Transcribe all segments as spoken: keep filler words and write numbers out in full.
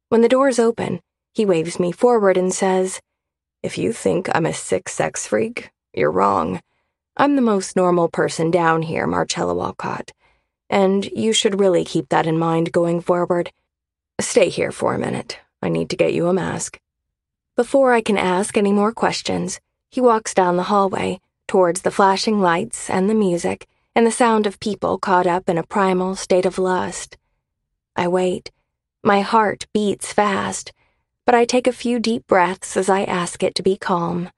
When the doors open, he waves me forward and says, "If you think I'm a sick sex freak, you're wrong. I'm the most normal person down here, Marcella Walcott, and you should really keep that in mind going forward. Stay here for a minute. I need to get you a mask." Before I can ask any more questions, he walks down the hallway towards the flashing lights and the music and the sound of people caught up in a primal state of lust. I wait. My heart beats fast, but I take a few deep breaths as I ask it to be calm.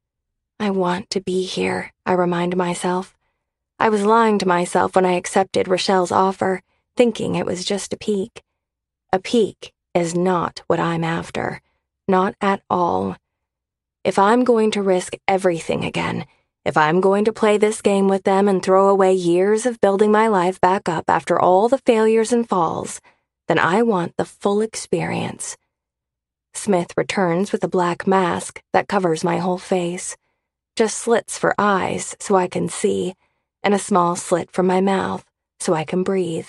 I want to be here, I remind myself. I was lying to myself when I accepted Rochelle's offer, thinking it was just a peek. A peek is not what I'm after. Not at all. If I'm going to risk everything again, if I'm going to play this game with them and throw away years of building my life back up after all the failures and falls, then I want the full experience. Smith returns with a black mask that covers my whole face, just slits for eyes so I can see, and a small slit for my mouth so I can breathe.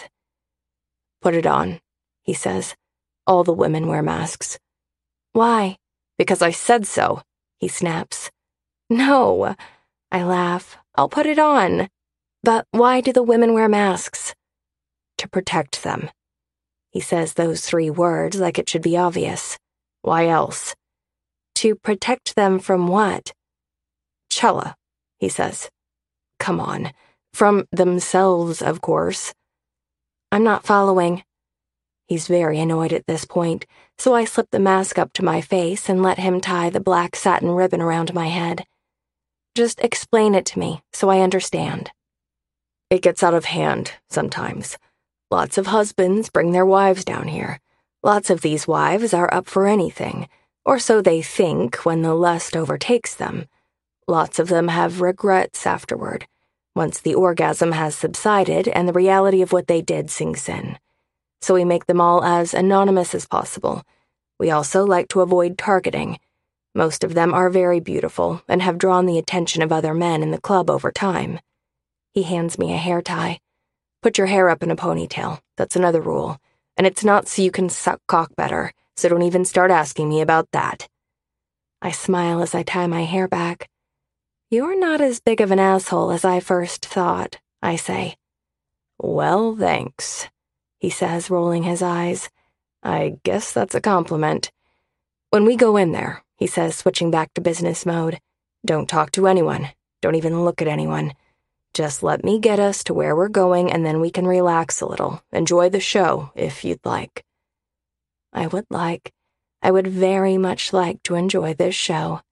"Put it on," he says. "All the women wear masks." "Why?" "Because I said so," he snaps. "No," I laugh. "I'll put it on." "But why do the women wear masks?" "To protect them." He says those three words like it should be obvious. "Why else?" "To protect them from what?" "Chella," he says. "Come on. From themselves, of course." I'm not following. He's very annoyed at this point, so I slip the mask up to my face and let him tie the black satin ribbon around my head. "Just explain it to me, so I understand." "It gets out of hand, sometimes. Lots of husbands bring their wives down here. Lots of these wives are up for anything, or so they think when the lust overtakes them. Lots of them have regrets afterward, once the orgasm has subsided and the reality of what they did sinks in. So we make them all as anonymous as possible. We also like to avoid targeting. Most of them are very beautiful and have drawn the attention of other men in the club over time." He hands me a hair tie. "Put your hair up in a ponytail. That's another rule. And it's not so you can suck cock better, so don't even start asking me about that." I smile as I tie my hair back. "You're not as big of an asshole as I first thought," I say. "Well, thanks," he says, rolling his eyes. "I guess that's a compliment. When we go in there," he says, switching back to business mode, "don't talk to anyone. Don't even look at anyone. Just let me get us to where we're going and then we can relax a little. Enjoy the show, if you'd like." I would like, I would very much like to enjoy this show.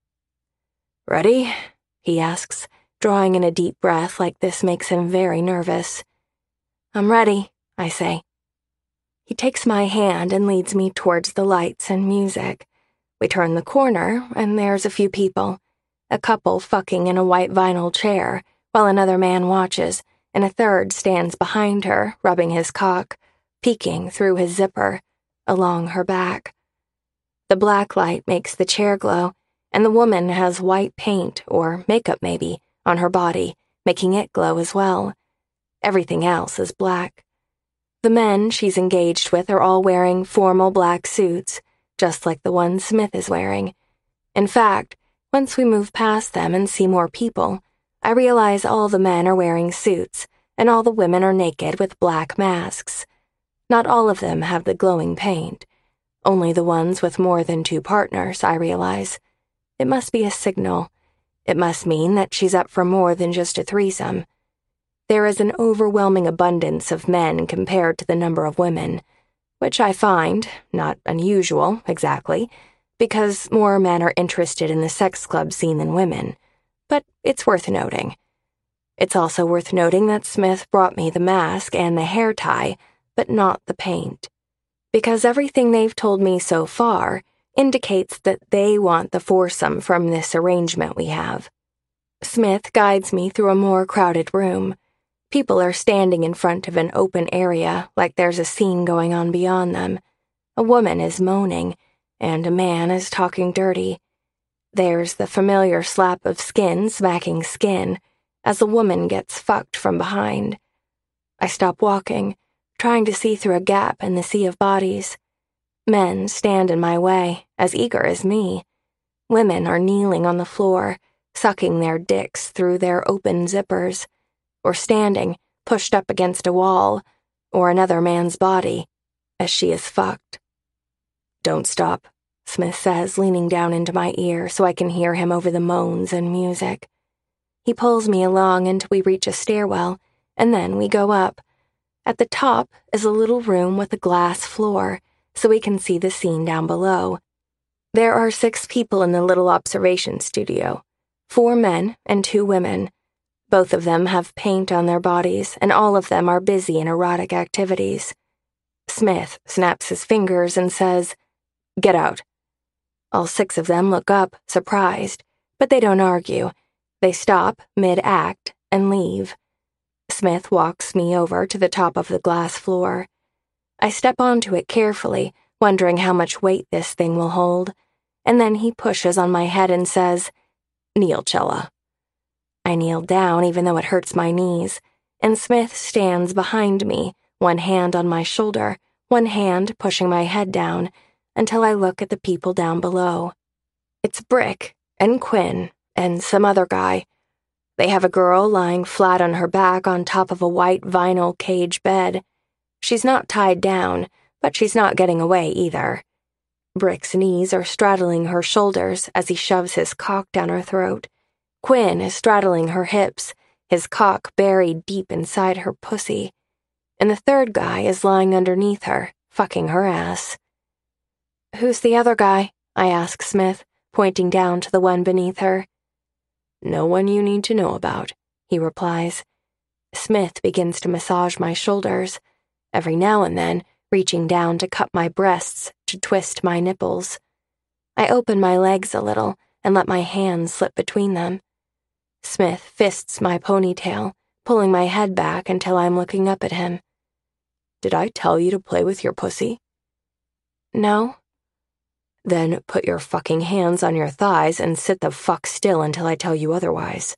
"Ready?" he asks, drawing in a deep breath like this makes him very nervous. "I'm ready," I say. He takes my hand and leads me towards the lights and music. We turn the corner, and there's a few people. A couple fucking in a white vinyl chair, while another man watches, and a third stands behind her, rubbing his cock, peeking through his zipper, along her back. The black light makes the chair glow, and the woman has white paint, or makeup maybe, on her body, making it glow as well. Everything else is black. The men she's engaged with are all wearing formal black suits, just like the one Smith is wearing. In fact, once we move past them and see more people, I realize all the men are wearing suits, and all the women are naked with black masks. Not all of them have the glowing paint. Only the ones with more than two partners, I realize. It must be a signal. It must mean that she's up for more than just a threesome. There is an overwhelming abundance of men compared to the number of women, which I find not unusual, exactly, because more men are interested in the sex club scene than women, but it's worth noting. It's also worth noting that Smith brought me the mask and the hair tie, but not the paint, because everything they've told me so far indicates that they want the foursome from this arrangement we have. Smith guides me through a more crowded room. People are standing in front of an open area like there's a scene going on beyond them. A woman is moaning, and a man is talking dirty. There's the familiar slap of skin smacking skin as the woman gets fucked from behind. I stop walking, trying to see through a gap in the sea of bodies. Men stand in my way, as eager as me. Women are kneeling on the floor, sucking their dicks through their open zippers, or standing, pushed up against a wall, or another man's body, as she is fucked. "Don't stop," Smith says, leaning down into my ear so I can hear him over the moans and music. He pulls me along until we reach a stairwell, and then we go up. At the top is a little room with a glass floor, so we can see the scene down below. There are six people in the little observation studio, four men and two women. Both of them have paint on their bodies, and all of them are busy in erotic activities. Smith snaps his fingers and says, "Get out." All six of them look up, surprised, but they don't argue. They stop mid-act and leave. Smith walks me over to the top of the glass floor. I step onto it carefully, wondering how much weight this thing will hold, and then he pushes on my head and says, "Kneel, Chella." I kneel down even though it hurts my knees, and Smith stands behind me, one hand on my shoulder, one hand pushing my head down, until I look at the people down below. It's Brick and Quinn and some other guy. They have a girl lying flat on her back on top of a white vinyl cage bed. She's not tied down, but she's not getting away either. Brick's knees are straddling her shoulders as he shoves his cock down her throat. Quinn is straddling her hips, his cock buried deep inside her pussy. And the third guy is lying underneath her, fucking her ass. "Who's the other guy?" I ask Smith, pointing down to the one beneath her. "No one you need to know about," he replies. Smith begins to massage my shoulders, every now and then reaching down to cup my breasts to twist my nipples. I open my legs a little and let my hands slip between them. Smith fists my ponytail, pulling my head back until I'm looking up at him. "Did I tell you to play with your pussy?" "No." "Then put your fucking hands on your thighs and sit the fuck still until I tell you otherwise."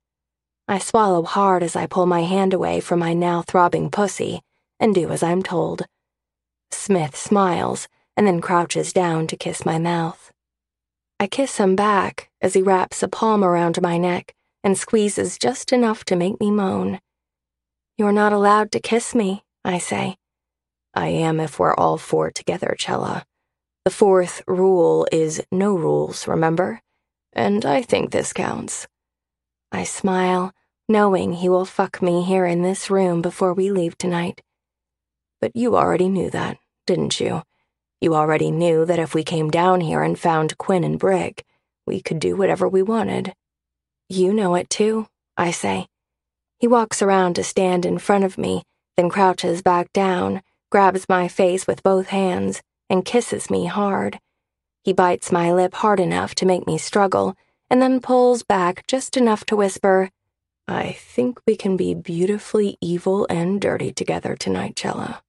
I swallow hard as I pull my hand away from my now throbbing pussy and do as I'm told. Smith smiles and then crouches down to kiss my mouth. I kiss him back as he wraps a palm around my neck and squeezes just enough to make me moan. "You're not allowed to kiss me," I say. "I am if we're all four together, Chella. The fourth rule is no rules, remember? And I think this counts." I smile, knowing he will fuck me here in this room before we leave tonight. "But you already knew that, didn't you? You already knew that if we came down here and found Quinn and Brick, we could do whatever we wanted." "You know it too," I say. He walks around to stand in front of me, then crouches back down, grabs my face with both hands, and kisses me hard. He bites my lip hard enough to make me struggle, and then pulls back just enough to whisper, "I think we can be beautifully evil and dirty together tonight, Chella."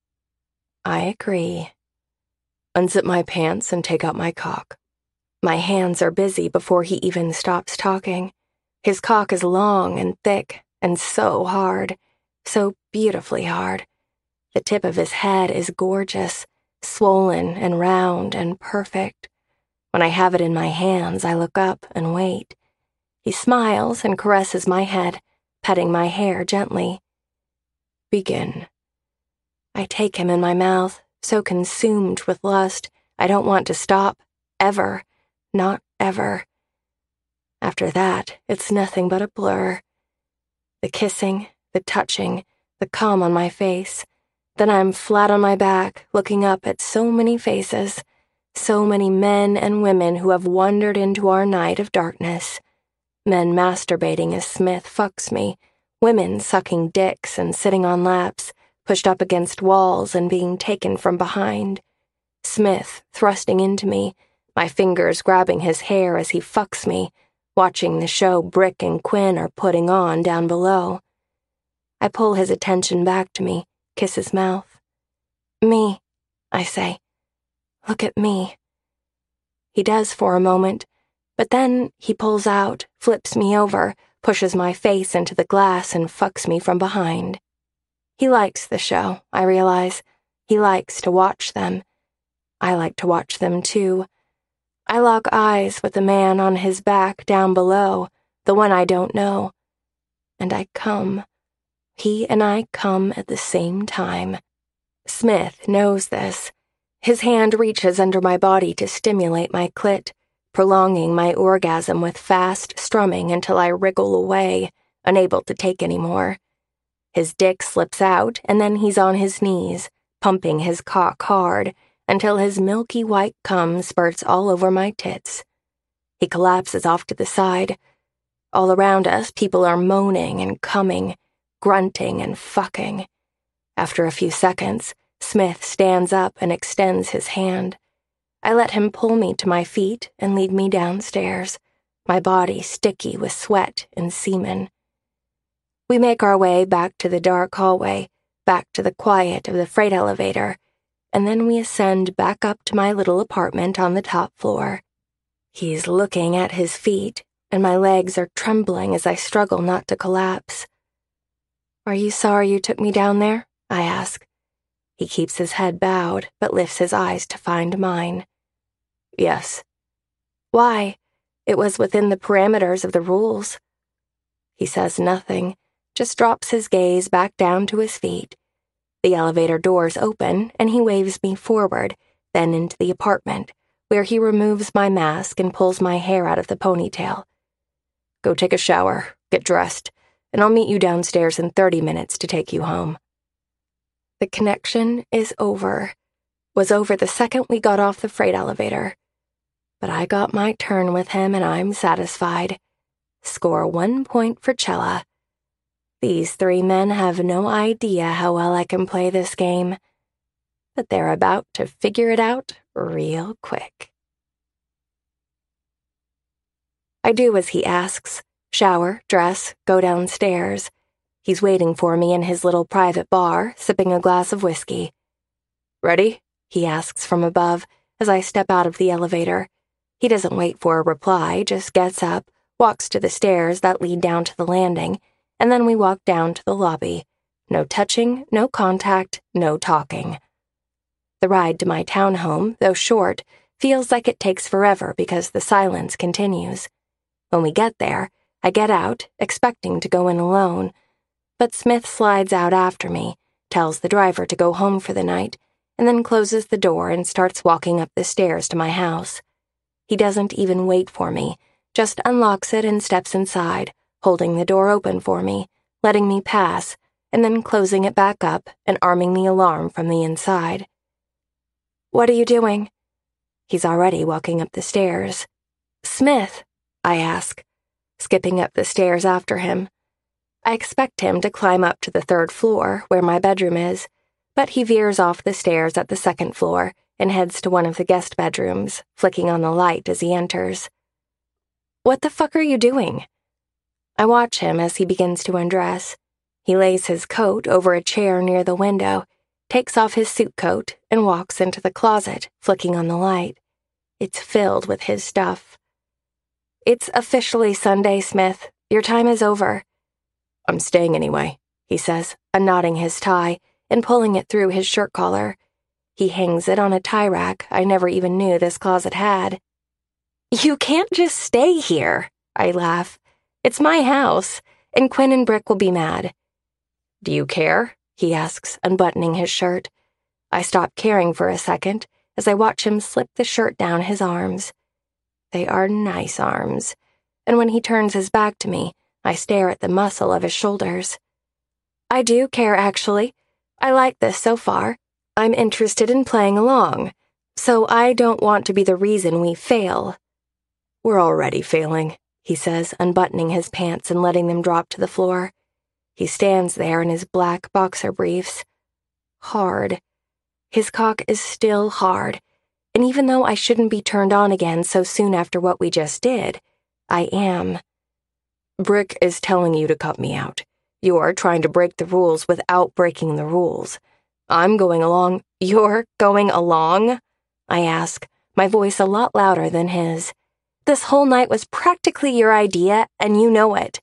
I agree. "Unzip my pants and take out my cock." My hands are busy before he even stops talking. His cock is long and thick and so hard, so beautifully hard. The tip of his head is gorgeous, swollen and round and perfect. When I have it in my hands, I look up and wait. He smiles and caresses my head, petting my hair gently. "Begin." I take him in my mouth, so consumed with lust, I don't want to stop, ever, not ever. After that, it's nothing but a blur. The kissing, the touching, the cum on my face. Then I'm flat on my back, looking up at so many faces, so many men and women who have wandered into our night of darkness. Men masturbating as Smith fucks me, women sucking dicks and sitting on laps, pushed up against walls and being taken from behind. Smith thrusting into me, my fingers grabbing his hair as he fucks me, watching the show Brick and Quinn are putting on down below. I pull his attention back to me, kiss his mouth. "Me," I say. "Look at me." He does for a moment, but then he pulls out, flips me over, pushes my face into the glass and fucks me from behind. He likes the show, I realize. He likes to watch them. I like to watch them too. I lock eyes with the man on his back down below, the one I don't know. And I come. He and I come at the same time. Smith knows this. His hand reaches under my body to stimulate my clit, prolonging my orgasm with fast strumming until I wriggle away, unable to take any more. His dick slips out, and then he's on his knees, pumping his cock hard, until his milky white cum spurts all over my tits. He collapses off to the side. All around us, people are moaning and coming, grunting and fucking. After a few seconds, Smith stands up and extends his hand. I let him pull me to my feet and lead me downstairs, my body sticky with sweat and semen. We make our way back to the dark hallway, back to the quiet of the freight elevator, and then we ascend back up to my little apartment on the top floor. He's looking at his feet, and my legs are trembling as I struggle not to collapse. "Are you sorry you took me down there?" I ask. He keeps his head bowed, but lifts his eyes to find mine. "Yes." "Why? It was within the parameters of the rules." He says nothing, just drops his gaze back down to his feet. The elevator doors open, and he waves me forward, then into the apartment, where he removes my mask and pulls my hair out of the ponytail. "Go take a shower, get dressed, and I'll meet you downstairs in thirty minutes to take you home." The connection is over. Was over the second we got off the freight elevator. But I got my turn with him, and I'm satisfied. Score one point for Cella. These three men have no idea how well I can play this game, but they're about to figure it out real quick. I do as he asks. Shower, dress, go downstairs. He's waiting for me in his little private bar, sipping a glass of whiskey. "Ready?" he asks from above as I step out of the elevator. He doesn't wait for a reply, just gets up, walks to the stairs that lead down to the landing, and then we walk down to the lobby. No touching, no contact, no talking. The ride to my townhome, though short, feels like it takes forever because the silence continues. When we get there, I get out, expecting to go in alone, but Smith slides out after me, tells the driver to go home for the night, and then closes the door and starts walking up the stairs to my house. He doesn't even wait for me, just unlocks it and steps inside, holding the door open for me, letting me pass, and then closing it back up and arming the alarm from the inside. "What are you doing?" He's already walking up the stairs. "Smith," I ask, skipping up the stairs after him. I expect him to climb up to the third floor, where my bedroom is, but he veers off the stairs at the second floor and heads to one of the guest bedrooms, flicking on the light as he enters. "What the fuck are you doing?" I watch him as he begins to undress. He lays his coat over a chair near the window, takes off his suit coat, and walks into the closet, flicking on the light. It's filled with his stuff. "It's officially Sunday, Smith. Your time is over." "I'm staying anyway," he says, unknotting his tie and pulling it through his shirt collar. He hangs it on a tie rack I never even knew this closet had. "You can't just stay here," I laugh. "It's my house, and Quinn and Brick will be mad." "Do you care?" he asks, unbuttoning his shirt. I stop caring for a second as I watch him slip the shirt down his arms. They are nice arms, and when he turns his back to me, I stare at the muscle of his shoulders. "I do care, actually. I like this so far. I'm interested in playing along, so I don't want to be the reason we fail." "We're already failing," he says, unbuttoning his pants and letting them drop to the floor. He stands there in his black boxer briefs. Hard. His cock is still hard, and even though I shouldn't be turned on again so soon after what we just did, I am. "Brick is telling you to cut me out. You're trying to break the rules without breaking the rules. I'm going along." "You're going along?" I ask, my voice a lot louder than his. "This whole night was practically your idea, and you know it."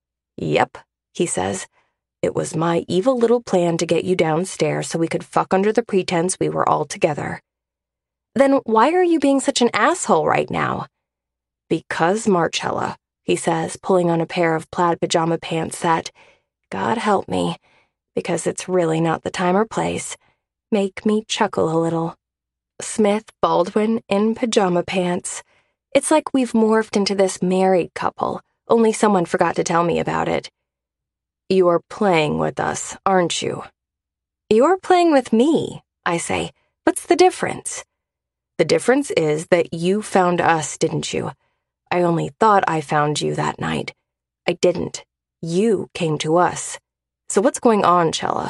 "Yep," he says. "It was my evil little plan to get you downstairs so we could fuck under the pretense we were all together." Then why are you being such an asshole right now? Because, Marcella, he says, pulling on a pair of plaid pajama pants that, God help me, because it's really not the time or place, make me chuckle a little. Smith Baldwin in pajama pants. It's like we've morphed into this married couple, only someone forgot to tell me about it. You're playing with us, aren't you? You're playing with me, I say. What's the difference? The difference is that you found us, didn't you? I only thought I found you that night. I didn't. You came to us. So what's going on, Chella?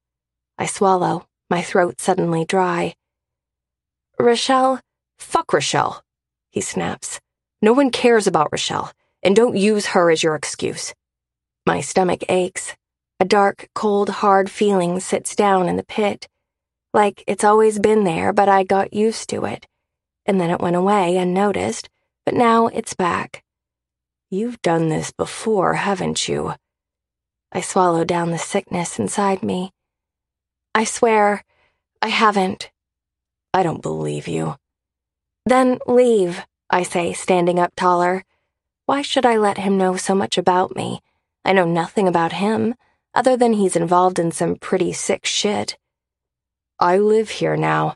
I swallow, my throat suddenly dry. Rochelle? Fuck Rochelle, he snaps. No one cares about Rochelle, and don't use her as your excuse. My stomach aches. A dark, cold, hard feeling sits down in the pit. Like it's always been there, but I got used to it. And then it went away unnoticed, but now it's back. You've done this before, haven't you? I swallow down the sickness inside me. I swear, I haven't. I don't believe you. Then leave, I say, standing up taller. Why should I let him know so much about me? I know nothing about him, other than he's involved in some pretty sick shit. I live here now.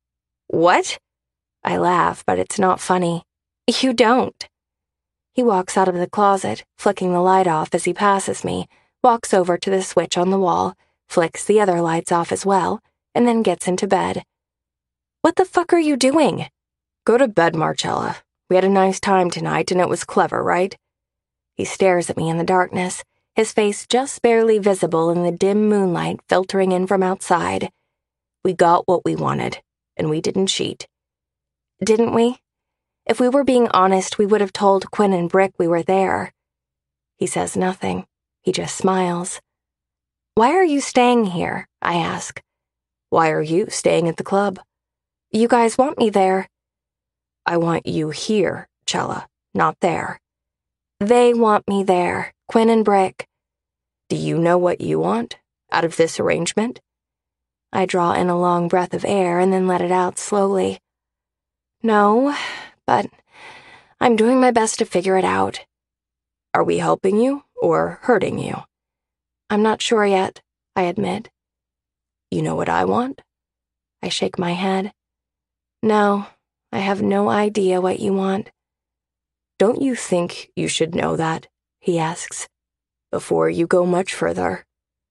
What? I laugh, but it's not funny. You don't. He walks out of the closet, flicking the light off as he passes me, walks over to the switch on the wall, flicks the other lights off as well, and then gets into bed. What the fuck are you doing? Go to bed, Marcella. We had a nice time tonight and it was clever, right? He stares at me in the darkness, his face just barely visible in the dim moonlight filtering in from outside. We got what we wanted, and we didn't cheat. Didn't we? If we were being honest, we would have told Quinn and Brick we were there. He says nothing. He just smiles. Why are you staying here? I ask. Why are you staying at the club? You guys want me there. I want you here, Chella, not there. They want me there, Quinn and Brick. Do you know what you want out of this arrangement? I draw in a long breath of air and then let it out slowly. No, but I'm doing my best to figure it out. Are we helping you or hurting you? I'm not sure yet, I admit. You know what I want? I shake my head. No, I have no idea what you want. Don't you think you should know that? He asks, before you go much further.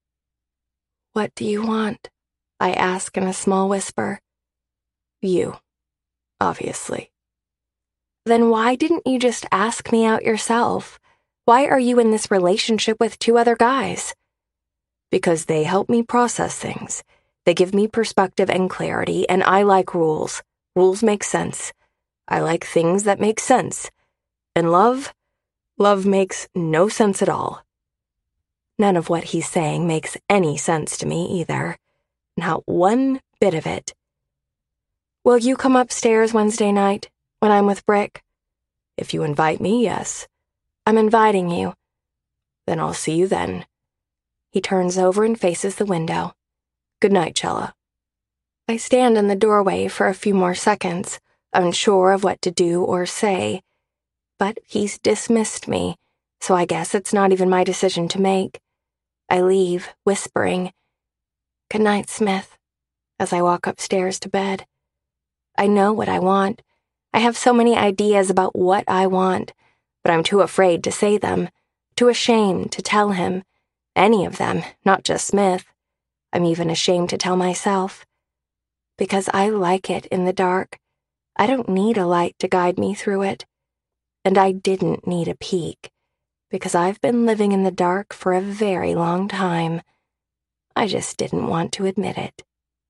What do you want? I ask in a small whisper. You, obviously. Then why didn't you just ask me out yourself? Why are you in this relationship with two other guys? Because they help me process things. They give me perspective and clarity, and I like rules. Rules make sense. I like things that make sense. And love? Love makes no sense at all. None of what he's saying makes any sense to me either. Not one bit of it. Will you come upstairs Wednesday night, when I'm with Brick? If you invite me, yes. I'm inviting you. Then I'll see you then. He turns over and faces the window. Good night, Chella. I stand in the doorway for a few more seconds, unsure of what to do or say. But he's dismissed me, so I guess it's not even my decision to make. I leave, whispering, Good night, Smith, as I walk upstairs to bed. I know what I want. I have so many ideas about what I want, but I'm too afraid to say them, too ashamed to tell him. Any of them, not just Smith. I'm even ashamed to tell myself. Because I like it in the dark. I don't need a light to guide me through it. And I didn't need a peek, because I've been living in the dark for a very long time. I just didn't want to admit it.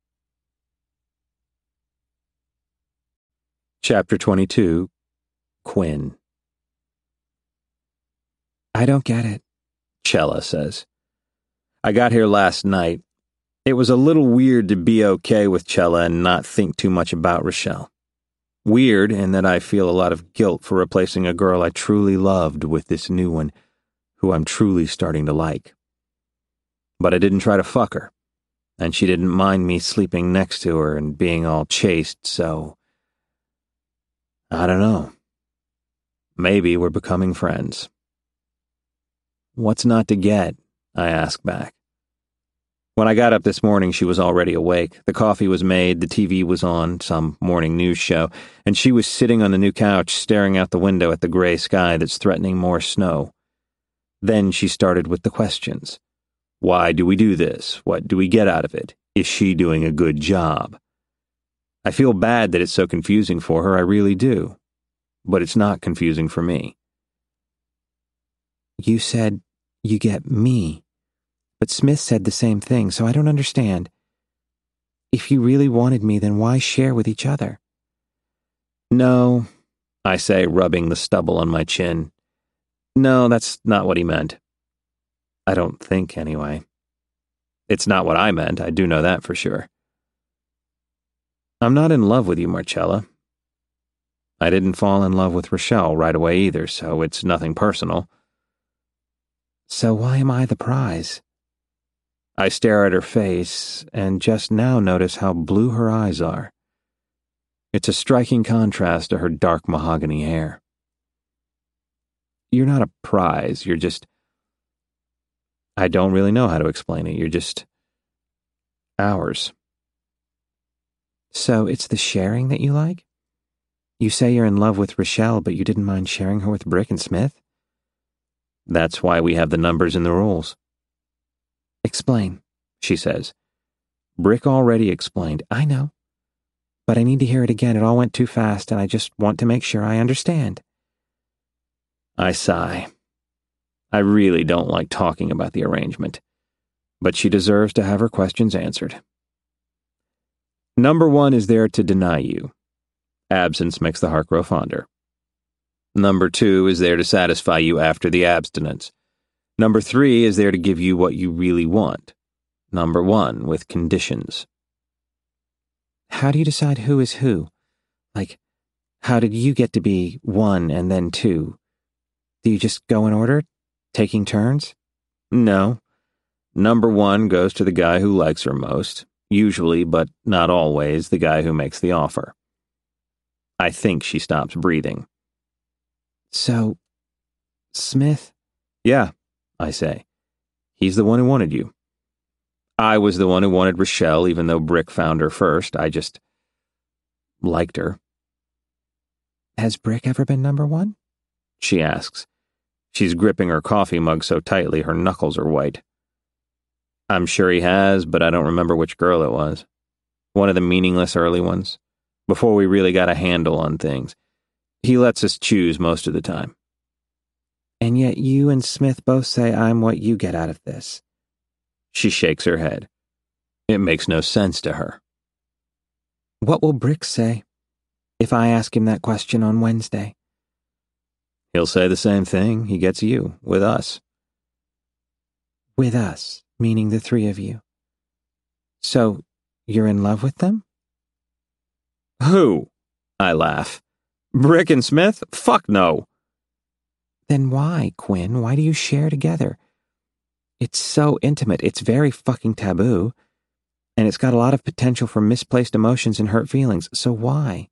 Chapter twenty-two, Quinn. I don't get it, Chella says. I got here last night. It was a little weird to be okay with Chella and not think too much about Rochelle. Weird in that I feel a lot of guilt for replacing a girl I truly loved with this new one, who I'm truly starting to like. But I didn't try to fuck her, and she didn't mind me sleeping next to her and being all chaste, so I don't know. Maybe we're becoming friends. What's not to get? I asked back. When I got up this morning, she was already awake. The coffee was made, the T V was on, some morning news show, and she was sitting on the new couch staring out the window at the gray sky that's threatening more snow. Then she started with the questions. Why do we do this? What do we get out of it? Is she doing a good job? I feel bad that it's so confusing for her, I really do. But it's not confusing for me. You said you get me, but Smith said the same thing, so I don't understand. If you really wanted me, then why share with each other? No, I say, rubbing the stubble on my chin. No, that's not what he meant. I don't think, anyway. It's not what I meant, I do know that for sure. I'm not in love with you, Marcella. I didn't fall in love with Rochelle right away either, so it's nothing personal. So why am I the prize? I stare at her face, and just now notice how blue her eyes are. It's a striking contrast to her dark mahogany hair. You're not a prize, you're just... I don't really know how to explain it, you're just... ours. So it's the sharing that you like? You say you're in love with Rochelle, but you didn't mind sharing her with Brick and Smith? That's why we have the numbers in the rules. Explain, she says. Brick already explained. I know. But I need to hear it again. It all went too fast, and I just want to make sure I understand. I sigh. I really don't like talking about the arrangement. But she deserves to have her questions answered. Number one is there to deny you. Absence makes the heart grow fonder. Number two is there to satisfy you after the abstinence. Number three is there to give you what you really want. Number one, with conditions. How do you decide who is who? Like, how did you get to be one and then two? Do you just go in order, taking turns? No. Number one goes to the guy who likes her most, usually, but not always, the guy who makes the offer. I think she stops breathing. So, Smith? Yeah, I say. He's the one who wanted you. I was the one who wanted Rochelle, even though Brick found her first. I just liked her. Has Brick ever been number one? She asks. She's gripping her coffee mug so tightly her knuckles are white. I'm sure he has, but I don't remember which girl it was. One of the meaningless early ones, before we really got a handle on things. He lets us choose most of the time. And yet you and Smith both say I'm what you get out of this. She shakes her head. It makes no sense to her. What will Brick say if I ask him that question on Wednesday? He'll say the same thing. He gets you, with us. With us, meaning the three of you. So, you're in love with them? Who? I laugh. Brick and Smith? Fuck no. Then why, Quinn? Why do you share together? It's so intimate. It's very fucking taboo. And it's got a lot of potential for misplaced emotions and hurt feelings. So why?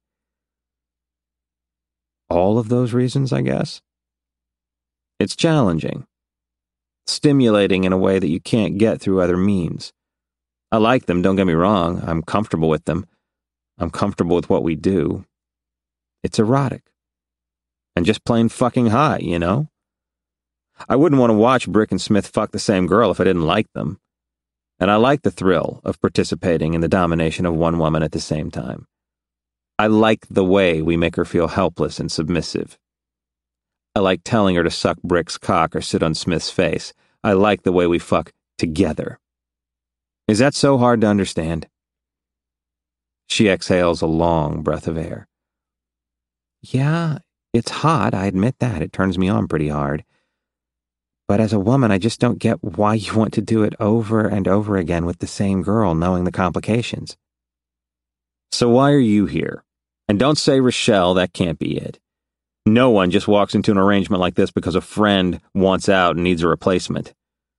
All of those reasons, I guess. It's challenging. Stimulating in a way that you can't get through other means. I like them, don't get me wrong. I'm comfortable with them. I'm comfortable with what we do. It's erotic. And just plain fucking hot, you know? I wouldn't want to watch Brick and Smith fuck the same girl if I didn't like them. And I like the thrill of participating in the domination of one woman at the same time. I like the way we make her feel helpless and submissive. I like telling her to suck Brick's cock or sit on Smith's face. I like the way we fuck together. Is that so hard to understand? She exhales a long breath of air. Yeah, it's hot, I admit that. It turns me on pretty hard. But as a woman, I just don't get why you want to do it over and over again with the same girl, knowing the complications. So why are you here? And don't say Rochelle, that can't be it. No one just walks into an arrangement like this because a friend wants out and needs a replacement.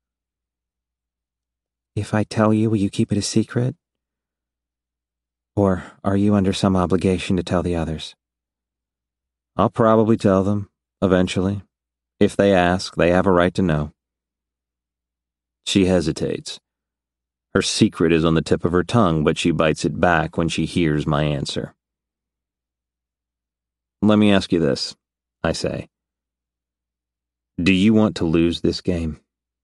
If I tell you, will you keep it a secret? Or are you under some obligation to tell the others? I'll probably tell them, eventually. If they ask, they have a right to know. She hesitates. Her secret is on the tip of her tongue, but she bites it back when she hears my answer. Let me ask you this, I say. Do you want to lose this game?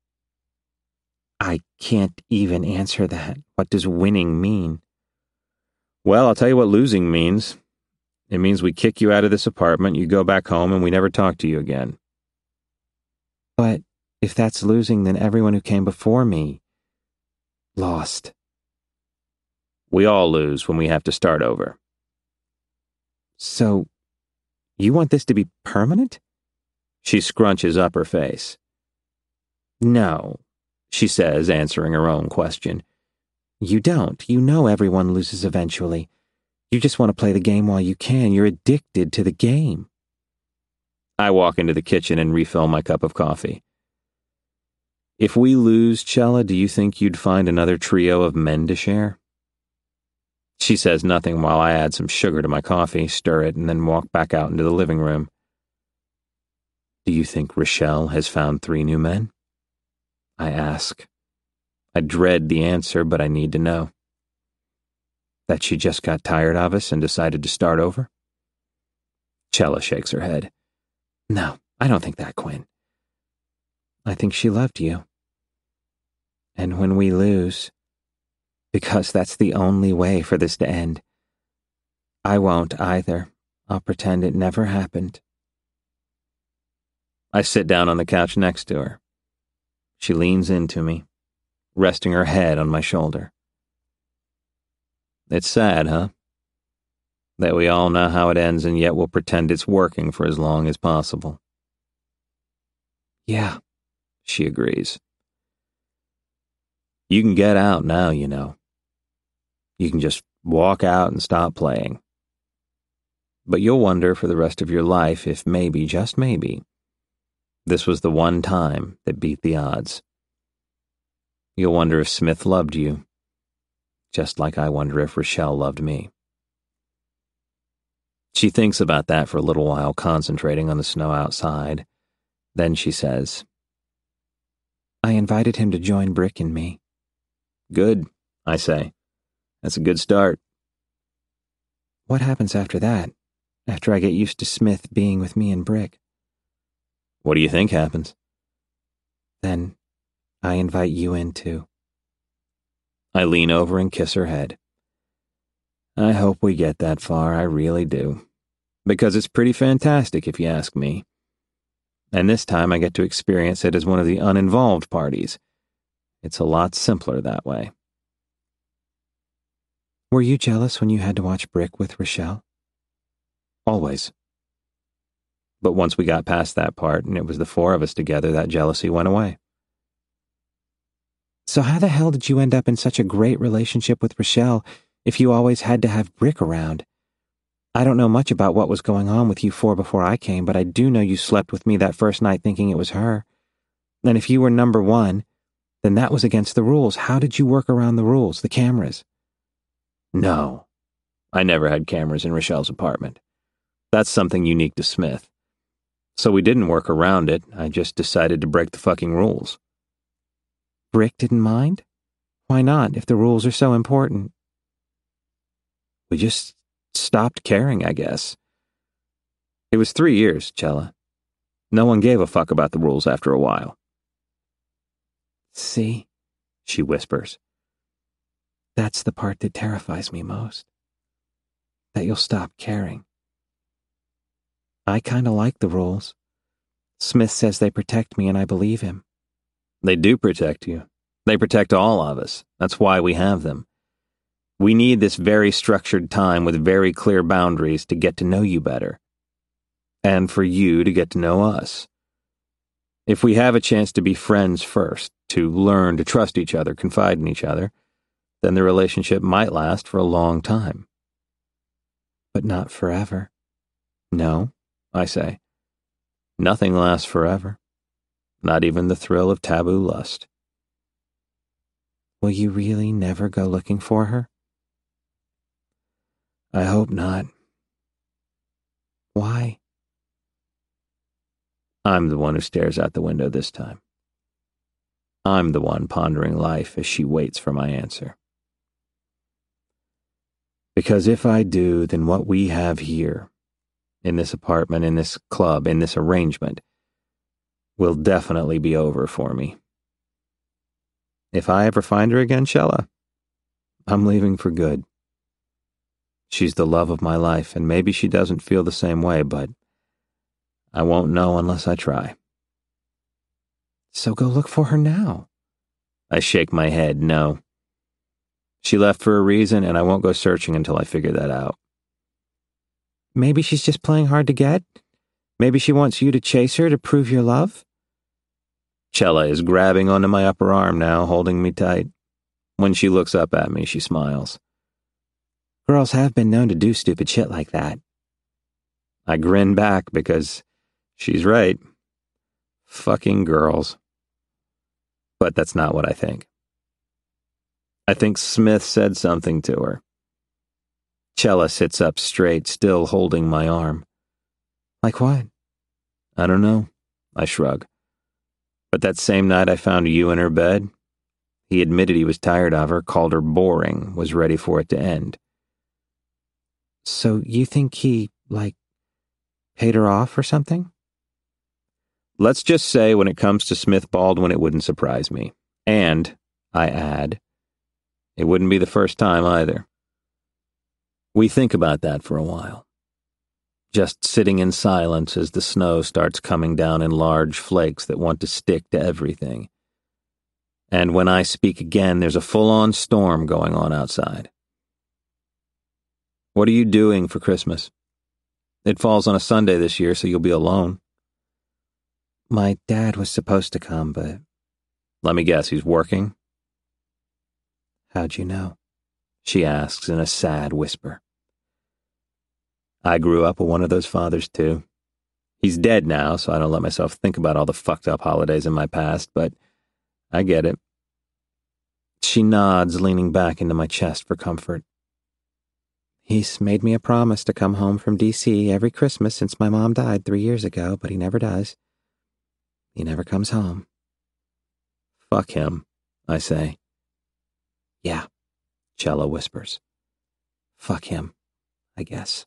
I can't even answer that. What does winning mean? Well, I'll tell you what losing means. It means we kick you out of this apartment, you go back home, and we never talk to you again. But if that's losing, then everyone who came before me lost. We all lose when we have to start over. So, you want this to be permanent? She scrunches up her face. No, she says, answering her own question. You don't. You know everyone loses eventually. You just want to play the game while you can. You're addicted to the game. I walk into the kitchen and refill my cup of coffee. If we lose, Chella, do you think you'd find another trio of men to share? She says nothing while I add some sugar to my coffee, stir it, and then walk back out into the living room. Do you think Rochelle has found three new men? I ask. I dread the answer, but I need to know. That she just got tired of us and decided to start over? Chella shakes her head. No, I don't think that, Quinn. I think she loved you. And when we lose, because that's the only way for this to end, I won't either. I'll pretend it never happened. I sit down on the couch next to her. She leans into me, resting her head on my shoulder. It's sad, huh? That we all know how it ends and yet we'll pretend it's working for as long as possible. Yeah, she agrees. You can get out now, you know. You can just walk out and stop playing. But you'll wonder for the rest of your life if maybe, just maybe, this was the one time that beat the odds. You'll wonder if Smith loved you, just like I wonder if Rochelle loved me. She thinks about that for a little while, concentrating on the snow outside. Then she says, I invited him to join Brick and me. Good, I say. That's a good start. What happens after that, after I get used to Smith being with me and Brick? What do you think happens? Then I invite you in too. I lean over and kiss her head. I hope we get that far, I really do. Because it's pretty fantastic if you ask me. And this time I get to experience it as one of the uninvolved parties. It's a lot simpler that way. Were you jealous when you had to watch Brick with Rochelle? Always. But once we got past that part and it was the four of us together, that jealousy went away. So how the hell did you end up in such a great relationship with Rochelle if you always had to have Brick around? I don't know much about what was going on with you four before I came, but I do know you slept with me that first night thinking it was her. And if you were number one, then that was against the rules. How did you work around the rules, the cameras? No, I never had cameras in Rochelle's apartment. That's something unique to Smith. So we didn't work around it. I just decided to break the fucking rules. Brick didn't mind? Why not, if the rules are so important? We just stopped caring, I guess. It was three years, Chella. No one gave a fuck about the rules after a while. See, she whispers. That's the part that terrifies me most. That you'll stop caring. I kinda like the rules. Smith says they protect me and I believe him. They do protect you. They protect all of us. That's why we have them. We need this very structured time with very clear boundaries to get to know you better. And for you to get to know us. If we have a chance to be friends first, to learn to trust each other, confide in each other, then the relationship might last for a long time. But not forever. No, I say. Nothing lasts forever. Not even the thrill of taboo lust. Will you really never go looking for her? I hope not. Why? I'm the one who stares out the window this time. I'm the one pondering life as she waits for my answer. Because if I do, then what we have here, in this apartment, in this club, in this arrangement, will definitely be over for me. If I ever find her again, Chella, I'm leaving for good. She's the love of my life, and maybe she doesn't feel the same way, but I won't know unless I try. So go look for her now. I shake my head, no. She left for a reason, and I won't go searching until I figure that out. Maybe she's just playing hard to get? Maybe she wants you to chase her to prove your love? Chella is grabbing onto my upper arm now, holding me tight. When she looks up at me, she smiles. Girls have been known to do stupid shit like that. I grin back because she's right. Fucking girls. But that's not what I think. I think Smith said something to her. Chella sits up straight, still holding my arm. Like what? I don't know. I shrug. But that same night I found you in her bed, he admitted he was tired of her, called her boring, was ready for it to end. So you think he, like, paid her off or something? Let's just say when it comes to Smith Baldwin, it wouldn't surprise me. And, I add, it wouldn't be the first time either. We think about that for a while. Just sitting in silence as the snow starts coming down in large flakes that want to stick to everything. And when I speak again, there's a full-on storm going on outside. What are you doing for Christmas? It falls on a Sunday this year, so you'll be alone. My dad was supposed to come, but... Let me guess, he's working? How'd you know? She asks in a sad whisper. I grew up with one of those fathers, too. He's dead now, so I don't let myself think about all the fucked up holidays in my past, but I get it. She nods, leaning back into my chest for comfort. He's made me a promise to come home from D C every Christmas since my mom died three years ago, but he never does. He never comes home. Fuck him, I say. Yeah, Chella whispers. Fuck him, I guess.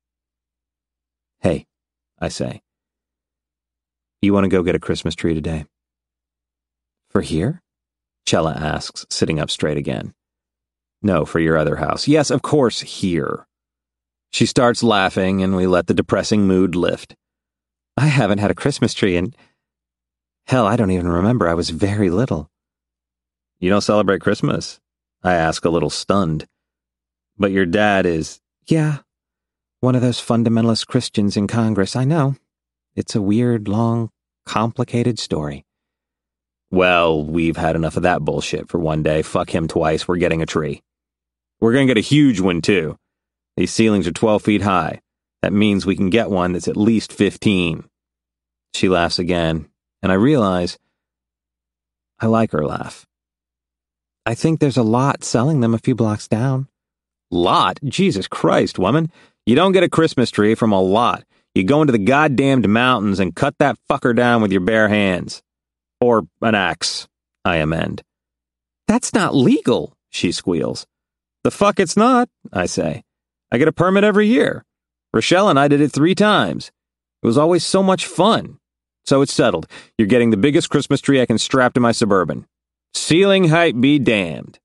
Hey, I say. You want to go get a Christmas tree today? For here? Chella asks, sitting up straight again. No, for your other house. Yes, of course, here. She starts laughing, and we let the depressing mood lift. I haven't had a Christmas tree in... Hell, I don't even remember. I was very little. You don't celebrate Christmas? I ask, a little stunned. But your dad is... Yeah, one of those fundamentalist Christians in Congress, I know. It's a weird, long, complicated story. Well, we've had enough of that bullshit for one day. Fuck him twice. We're getting a tree. We're going to get a huge one, too. These ceilings are twelve feet high. That means we can get one that's at least fifteen. She laughs again, and I realize I like her laugh. I think there's a lot selling them a few blocks down. Lot? Jesus Christ, woman. You don't get a Christmas tree from a lot. You go into the goddamned mountains and cut that fucker down with your bare hands. Or an axe, I amend. That's not legal, she squeals. The fuck it's not, I say. I get a permit every year. Rochelle and I did it three times. It was always so much fun. So it's settled. You're getting the biggest Christmas tree I can strap to my Suburban. Ceiling height be damned.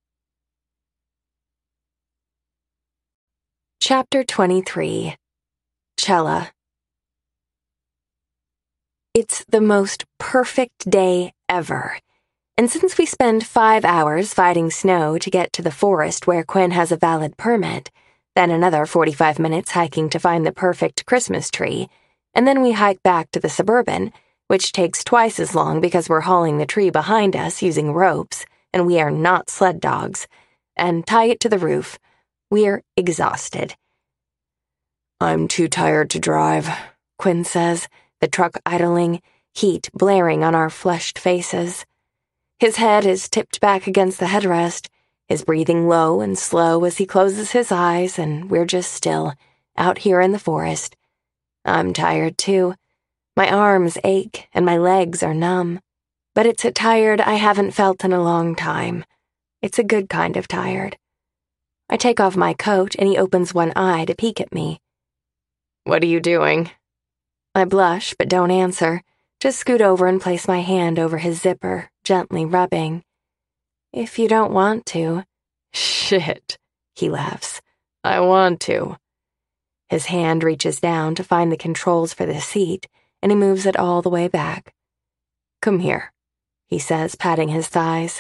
Chapter twenty-three. Chella. It's the most perfect day ever. And since we spend five hours fighting snow to get to the forest where Quinn has a valid permit, then another forty-five minutes hiking to find the perfect Christmas tree, and then we hike back to the Suburban, which takes twice as long because we're hauling the tree behind us using ropes, and we are not sled dogs, and tie it to the roof, we're exhausted. I'm too tired to drive, Quinn says, the truck idling, heat blaring on our flushed faces. His head is tipped back against the headrest, his breathing low and slow as he closes his eyes, and we're just still, out here in the forest. I'm tired too, My arms ache and my legs are numb, but it's a tired I haven't felt in a long time. It's a good kind of tired. I take off my coat and he opens one eye to peek at me. "What are you doing?" I blush but don't answer, just scoot over and place my hand over his zipper, gently rubbing. "If you don't want to." "Shit," he laughs. "I want to." His hand reaches down to find the controls for the seat, and he moves it all the way back. "Come here," he says, patting his thighs.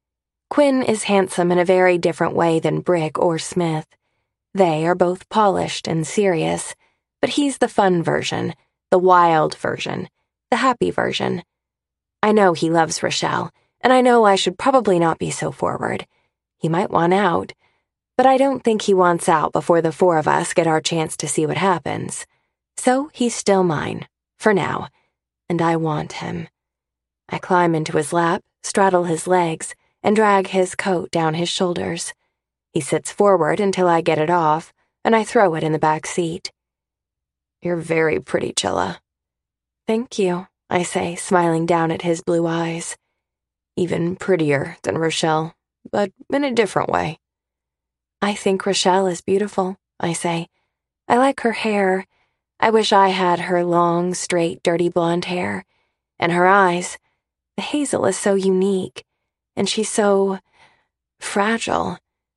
Quinn is handsome in a very different way than Brick or Smith. They are both polished and serious, but he's the fun version, the wild version, the happy version. I know he loves Rochelle, and I know I should probably not be so forward. He might want out, but I don't think he wants out before the four of us get our chance to see what happens. So he's still mine, for now, and I want him. I climb into his lap, straddle his legs, and drag his coat down his shoulders. He sits forward until I get it off, and I throw it in the back seat. "You're very pretty, Chella." "Thank you," I say, smiling down at his blue eyes. "Even prettier than Rochelle, but in a different way." "I think Rochelle is beautiful," I say. "I like her hair. I wish I had her long, straight, dirty blonde hair. And her eyes. The hazel is so unique. And she's so fragile.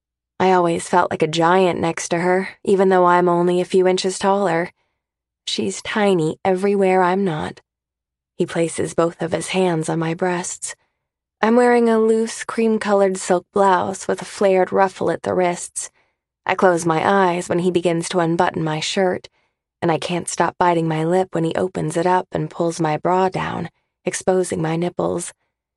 I always felt like a giant next to her, even though I'm only a few inches taller. She's tiny everywhere I'm not." He places both of his hands on my breasts. I'm wearing a loose, cream-colored silk blouse with a flared ruffle at the wrists. I close my eyes when he begins to unbutton my shirt, and I can't stop biting my lip when he opens it up and pulls my bra down, exposing my nipples.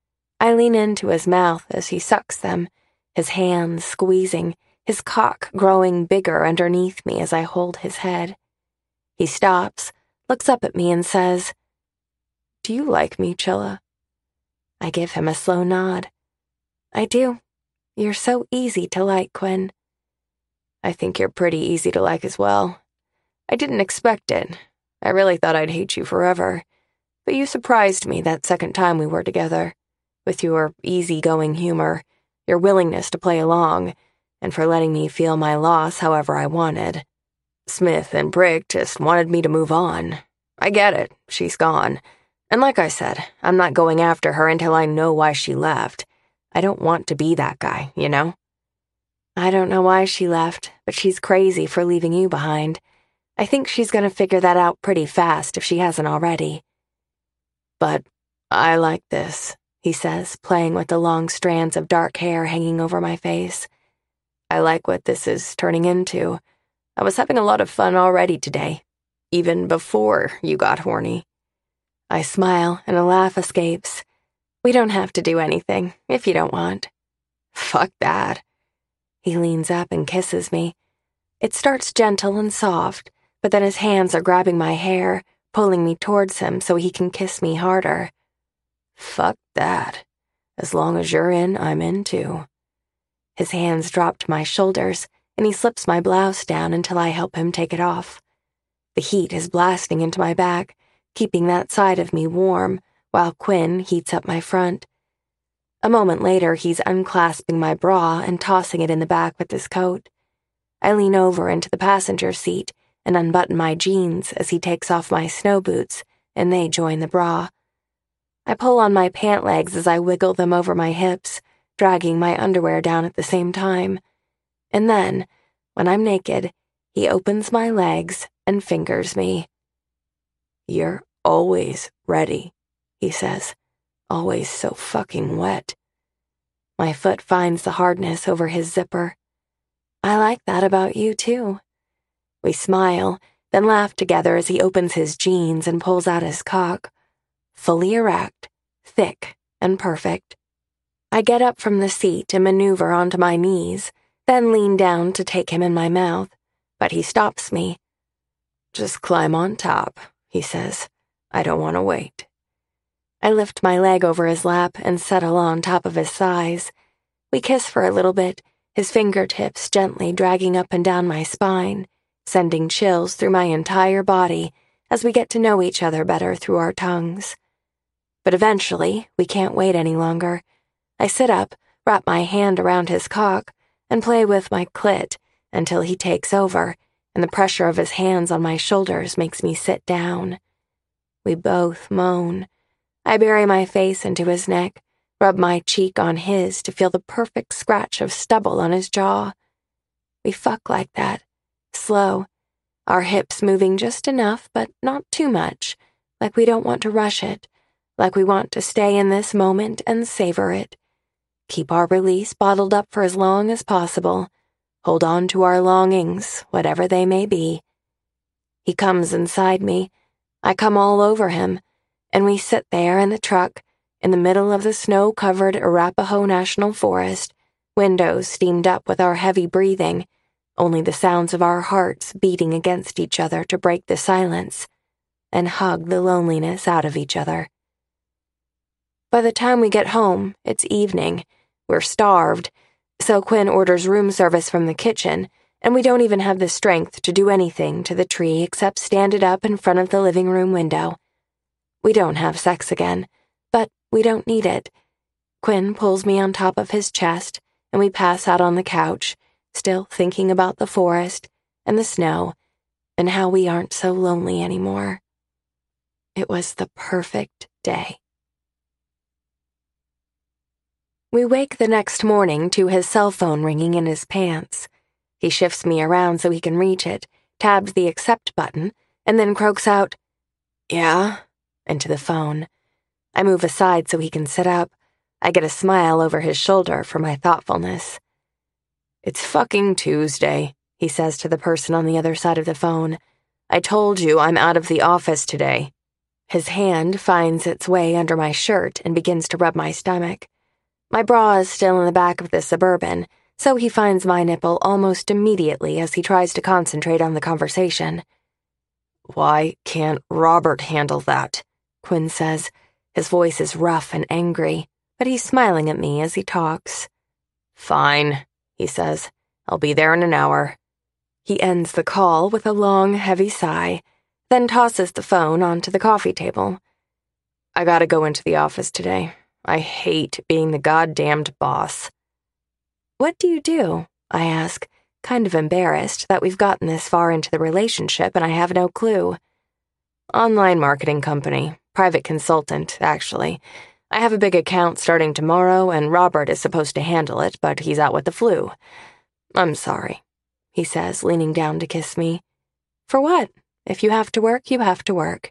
I lean into his mouth as he sucks them, his hands squeezing, his cock growing bigger underneath me as I hold his head. He stops, looks up at me and says, "Do you like me, Chilla?" I give him a slow nod. "I do. You're so easy to like, Quinn." "I think you're pretty easy to like as well. I didn't expect it. I really thought I'd hate you forever. But you surprised me that second time we were together, with your easygoing humor, your willingness to play along, and for letting me feel my loss however I wanted. Smith and Brick just wanted me to move on. I get it. She's gone. And like I said, I'm not going after her until I know why she left. I don't want to be that guy, you know?" "I don't know why she left, but she's crazy for leaving you behind. I think she's gonna figure that out pretty fast if she hasn't already." "But I like this," he says, playing with the long strands of dark hair hanging over my face. "I like what this is turning into. I was having a lot of fun already today, even before you got horny." I smile and a laugh escapes. "We don't have to do anything, if you don't want." "Fuck that." He leans up and kisses me. It starts gentle and soft, but then his hands are grabbing my hair, pulling me towards him so he can kiss me harder. "Fuck that. As long as you're in, I'm in too." His hands drop to my shoulders, and he slips my blouse down until I help him take it off. The heat is blasting into my back, keeping that side of me warm, while Quinn heats up my front. A moment later, he's unclasping my bra and tossing it in the back with his coat. I lean over into the passenger seat and unbutton my jeans as he takes off my snow boots, and they join the bra. I pull on my pant legs as I wiggle them over my hips, dragging my underwear down at the same time. And then, when I'm naked, he opens my legs and fingers me. "You're always ready," he says, "always so fucking wet." My foot finds the hardness over his zipper. "I like that about you, too." We smile, then laugh together as he opens his jeans and pulls out his cock. Fully erect, thick, and perfect. I get up from the seat and maneuver onto my knees, then lean down to take him in my mouth, but he stops me. "Just climb on top," he says. "I don't want to wait." I lift my leg over his lap and settle on top of his thighs. We kiss for a little bit, his fingertips gently dragging up and down my spine, sending chills through my entire body as we get to know each other better through our tongues. But eventually, we can't wait any longer. I sit up, wrap my hand around his cock, and play with my clit until he takes over, and the pressure of his hands on my shoulders makes me sit down. We both moan. I bury my face into his neck, rub my cheek on his to feel the perfect scratch of stubble on his jaw. We fuck like that, slow, our hips moving just enough but not too much, like we don't want to rush it, like we want to stay in this moment and savor it. Keep our release bottled up for as long as possible. Hold on to our longings, whatever they may be. He comes inside me. I come all over him, and we sit there in the truck, in the middle of the snow-covered Arapaho National Forest, windows steamed up with our heavy breathing, only the sounds of our hearts beating against each other to break the silence, and hug the loneliness out of each other. By the time we get home, it's evening. We're starved, so Quinn orders room service from the kitchen, and we don't even have the strength to do anything to the tree except stand it up in front of the living room window. We don't have sex again, but we don't need it. Quinn pulls me on top of his chest, and we pass out on the couch, still thinking about the forest and the snow and how we aren't so lonely anymore. It was the perfect day. We wake the next morning to his cell phone ringing in his pants. He shifts me around so he can reach it, tabs the accept button, and then croaks out, "Yeah?" into the phone. I move aside so he can sit up. I get a smile over his shoulder for my thoughtfulness. "It's fucking Tuesday," he says to the person on the other side of the phone. "I told you I'm out of the office today." His hand finds its way under my shirt and begins to rub my stomach. My bra is still in the back of the Suburban, so he finds my nipple almost immediately as he tries to concentrate on the conversation. "Why can't Robert handle that?" Quinn says. His voice is rough and angry, but he's smiling at me as he talks. "Fine," he says. "I'll be there in an hour." He ends the call with a long, heavy sigh, then tosses the phone onto the coffee table. "I gotta go into the office today. I hate being the goddamned boss." "What do you do?" I ask, kind of embarrassed that we've gotten this far into the relationship and I have no clue. "Online marketing company. Private consultant, actually. I have a big account starting tomorrow, and Robert is supposed to handle it, but he's out with the flu. I'm sorry," he says, leaning down to kiss me. "For what? If you have to work, you have to work."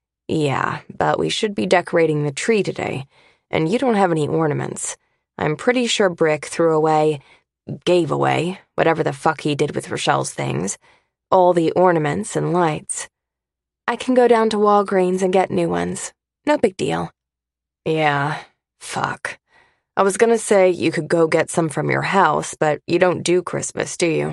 "Yeah, but we should be decorating the tree today, and you don't have any ornaments. I'm pretty sure Brick threw away, gave away, whatever the fuck he did with Rochelle's things, all the ornaments and lights." "I can go down to Walgreens and get new ones. No big deal." "Yeah, fuck. I was gonna say you could go get some from your house, but you don't do Christmas, do you?"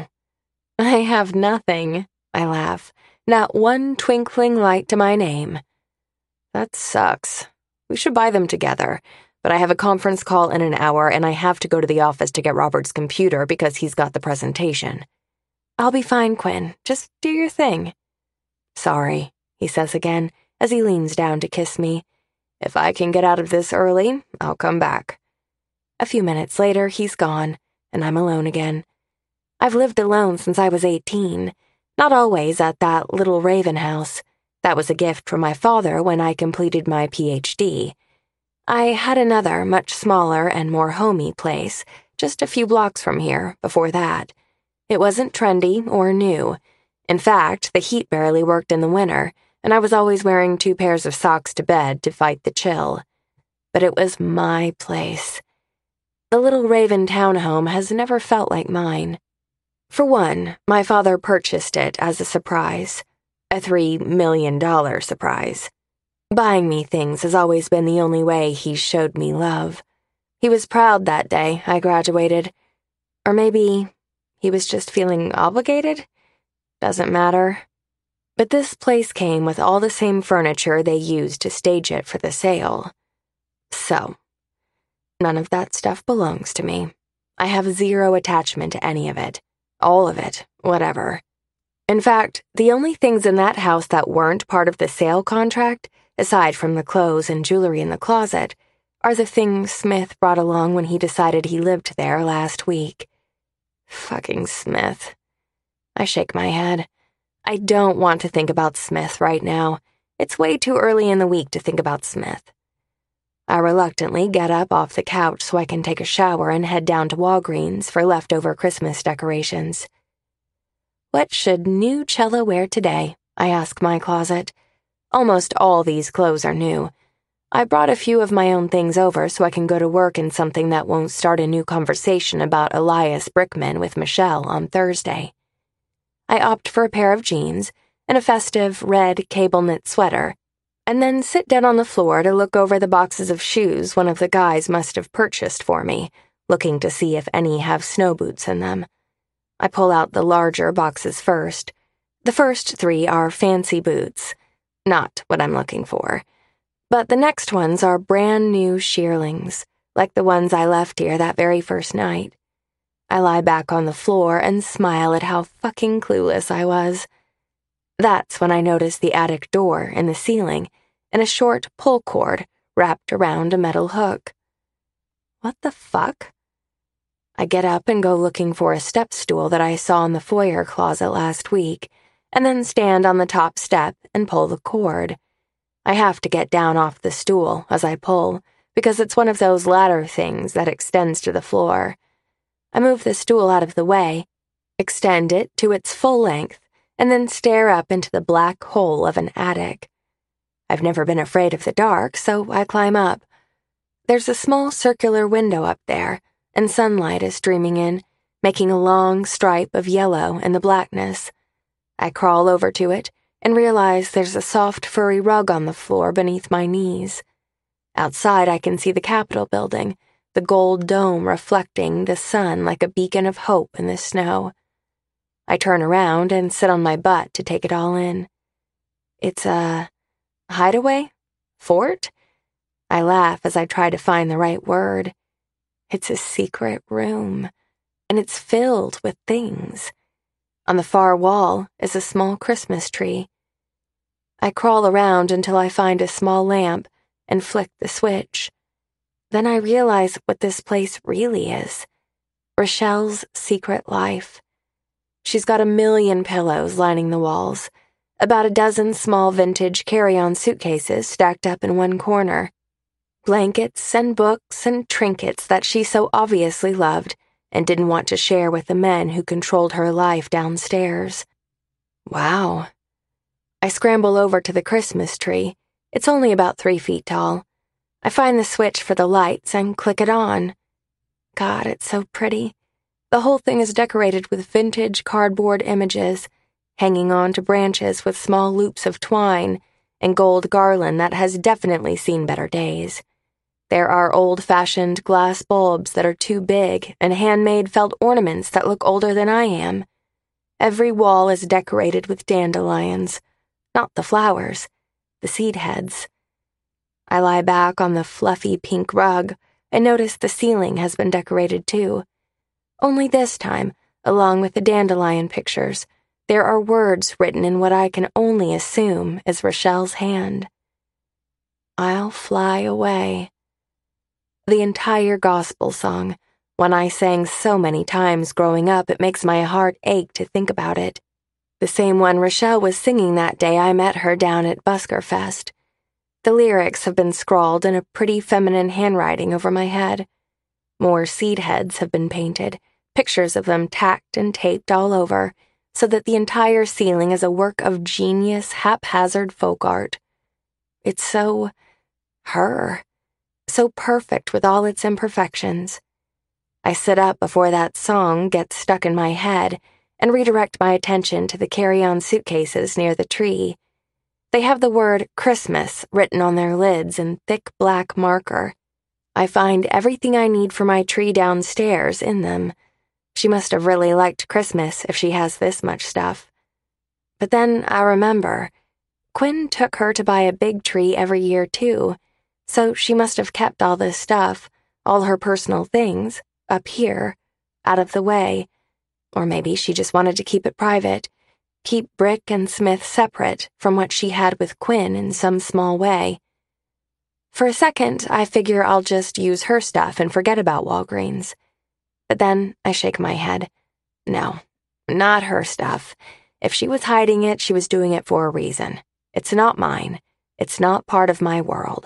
"I have nothing," I laugh. "Not one twinkling light to my name." "That sucks. We should buy them together, but I have a conference call in an hour and I have to go to the office to get Robert's computer because he's got the presentation." "I'll be fine, Quinn. Just do your thing." "Sorry," he says again as he leans down to kiss me. "If I can get out of this early, I'll come back." A few minutes later, he's gone, and I'm alone again. I've lived alone since I was eighteen, not always at that little Raven house. That was a gift from my father when I completed my P H D. I had another, much smaller and more homey place, just a few blocks from here, before that. It wasn't trendy or new. In fact, the heat barely worked in the winter, and I was always wearing two pairs of socks to bed to fight the chill. But it was my place. The little Raven townhome has never felt like mine. For one, my father purchased it as a surprise. A three million dollar surprise. Buying me things has always been the only way he showed me love. He was proud that day I graduated. Or maybe he was just feeling obligated? Doesn't matter. But this place came with all the same furniture they used to stage it for the sale. So, none of that stuff belongs to me. I have zero attachment to any of it. All of it, whatever. In fact, the only things in that house that weren't part of the sale contract, aside from the clothes and jewelry in the closet, are the things Smith brought along when he decided he lived there last week. Fucking Smith. I shake my head. I don't want to think about Smith right now. It's way too early in the week to think about Smith. I reluctantly get up off the couch so I can take a shower and head down to Walgreens for leftover Christmas decorations. What should new Cella wear today? I ask my closet. Almost all these clothes are new. I brought a few of my own things over so I can go to work in something that won't start a new conversation about Elias Brickman with Michelle on Thursday. I opt for a pair of jeans and a festive red cable-knit sweater, and then sit down on the floor to look over the boxes of shoes one of the guys must have purchased for me, looking to see if any have snow boots in them. I pull out the larger boxes first. The first three are fancy boots. Not what I'm looking for. But the next ones are brand new shearlings, like the ones I left here that very first night. I lie back on the floor and smile at how fucking clueless I was. That's when I notice the attic door in the ceiling and a short pull cord wrapped around a metal hook. What the fuck? I get up and go looking for a step stool that I saw in the foyer closet last week, and then stand on the top step and pull the cord. I have to get down off the stool as I pull, because it's one of those ladder things that extends to the floor. I move the stool out of the way, extend it to its full length, and then stare up into the black hole of an attic. I've never been afraid of the dark, so I climb up. There's a small circular window up there, and sunlight is streaming in, making a long stripe of yellow in the blackness. I crawl over to it and realize there's a soft furry rug on the floor beneath my knees. Outside I can see the Capitol building, the gold dome reflecting the sun like a beacon of hope in the snow. I turn around and sit on my butt to take it all in. It's a hideaway? Fort? I laugh as I try to find the right word. It's a secret room, and it's filled with things. On the far wall is a small Christmas tree. I crawl around until I find a small lamp and flick the switch. Then I realize what this place really is. Rochelle's secret life. She's got a million pillows lining the walls, about a dozen small vintage carry-on suitcases stacked up in one corner, blankets and books and trinkets that she so obviously loved and didn't want to share with the men who controlled her life downstairs. Wow. I scramble over to the Christmas tree. It's only about three feet tall. I find the switch for the lights and click it on. God, it's so pretty. The whole thing is decorated with vintage cardboard images, hanging on to branches with small loops of twine and gold garland that has definitely seen better days. There are old-fashioned glass bulbs that are too big and handmade felt ornaments that look older than I am. Every wall is decorated with dandelions. Not the flowers, the seed heads. I lie back on the fluffy pink rug and notice the ceiling has been decorated too. Only this time, along with the dandelion pictures, there are words written in what I can only assume is Rochelle's hand. I'll fly away. The entire gospel song, one I sang so many times growing up it makes my heart ache to think about it. The same one Rochelle was singing that day I met her down at Busker Fest. The lyrics have been scrawled in a pretty feminine handwriting over my head. More seed heads have been painted, pictures of them tacked and taped all over, so that the entire ceiling is a work of genius, haphazard folk art. It's so her. So perfect with all its imperfections. I sit up before that song gets stuck in my head and redirect my attention to the carry-on suitcases near the tree. They have the word Christmas written on their lids in thick black marker. I find everything I need for my tree downstairs in them. She must have really liked Christmas if she has this much stuff. But then I remember, Quinn took her to buy a big tree every year too. So she must have kept all this stuff, all her personal things, up here, out of the way. Or maybe she just wanted to keep it private, keep Brick and Smith separate from what she had with Quinn in some small way. For a second, I figure I'll just use her stuff and forget about Walgreens. But then I shake my head. No, not her stuff. If she was hiding it, she was doing it for a reason. It's not mine. It's not part of my world.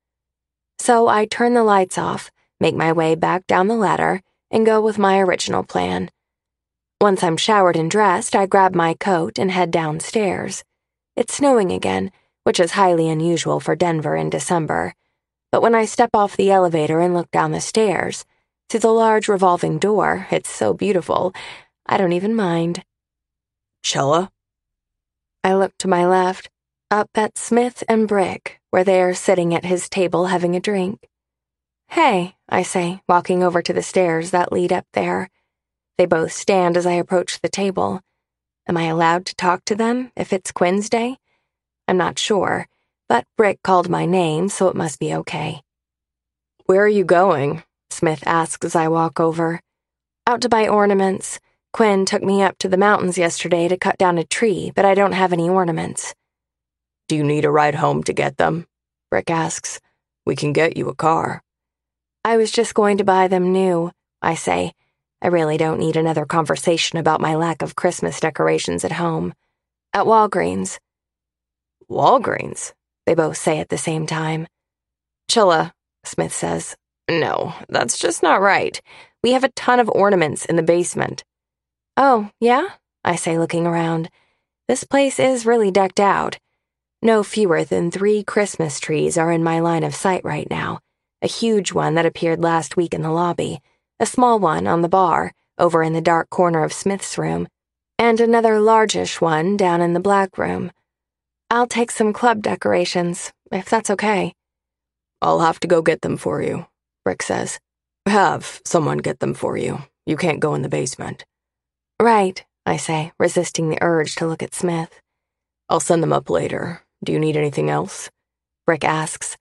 So I turn the lights off, make my way back down the ladder, and go with my original plan. Once I'm showered and dressed, I grab my coat and head downstairs. It's snowing again, which is highly unusual for Denver in December. But when I step off the elevator and look down the stairs, through the large revolving door, it's so beautiful, I don't even mind. Chella? I look to my left, up at Smith and Brick, where they are sitting at his table having a drink. Hey, I say, walking over to the stairs that lead up there. They both stand as I approach the table. Am I allowed to talk to them if it's Quinn's day? I'm not sure, but Brick called my name, so it must be okay. Where are you going? Smith asks as I walk over. Out to buy ornaments. Quinn took me up to the mountains yesterday to cut down a tree, but I don't have any ornaments. Do you need a ride home to get them? Brick asks. We can get you a car. I was just going to buy them new, I say. I really don't need another conversation about my lack of Christmas decorations at home. At Walgreens. Walgreens? They both say at the same time. Chilla, Smith says. No, that's just not right. We have a ton of ornaments in the basement. Oh, yeah? I say, looking around. This place is really decked out. No fewer than three Christmas trees are in my line of sight right now. A huge one that appeared last week in the lobby, a small one on the bar, over in the dark corner of Smith's room, and another largish one down in the black room. I'll take some club decorations, if that's okay. I'll have to go get them for you, Brick says. Have someone get them for you. You can't go in the basement. Right, I say, resisting the urge to look at Smith. I'll send them up later. Do you need anything else? Brick asks.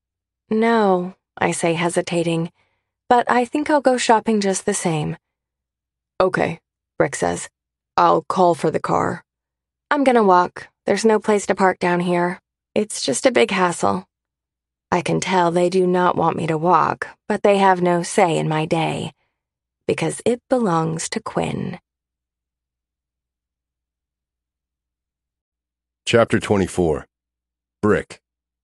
No, I say, hesitating, but I think I'll go shopping just the same. Okay, Brick says. I'll call for the car. I'm gonna walk. There's no place to park down here. It's just a big hassle. I can tell they do not want me to walk, but they have no say in my day, because it belongs to Quinn. Chapter twenty-four. Brick.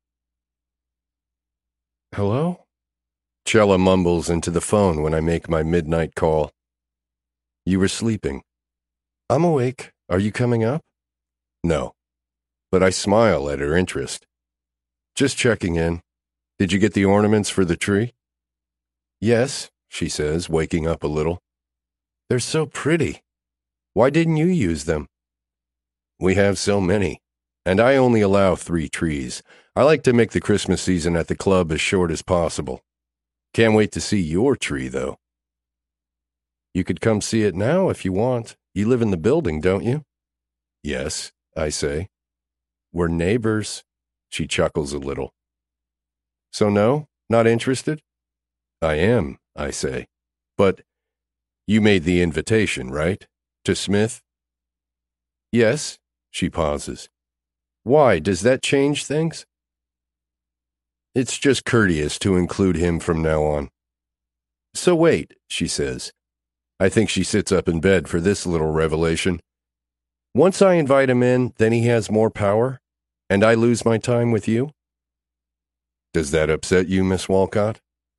Hello? Chella mumbles into the phone when I make my midnight call. You were sleeping. I'm awake. Are you coming up? No. But I smile at her interest. Just checking in. Did you get the ornaments for the tree? Yes, she says, waking up a little. They're so pretty. Why didn't you use them? We have so many, and I only allow three trees. I like to make the Christmas season at the club as short as possible. Can't wait to see your tree, though. You could come see it now if you want. You live in the building, don't you? Yes, I say. We're neighbors. She chuckles a little. So no, not interested? I am, I say. But you made the invitation, right? To Smith? Yes, she pauses. Why, does that change things? It's just courteous to include him from now on. So wait, she says. I think she sits up in bed for this little revelation. Once I invite him in, then he has more power, and I lose my time with you? Does that upset you, Miss Walcott?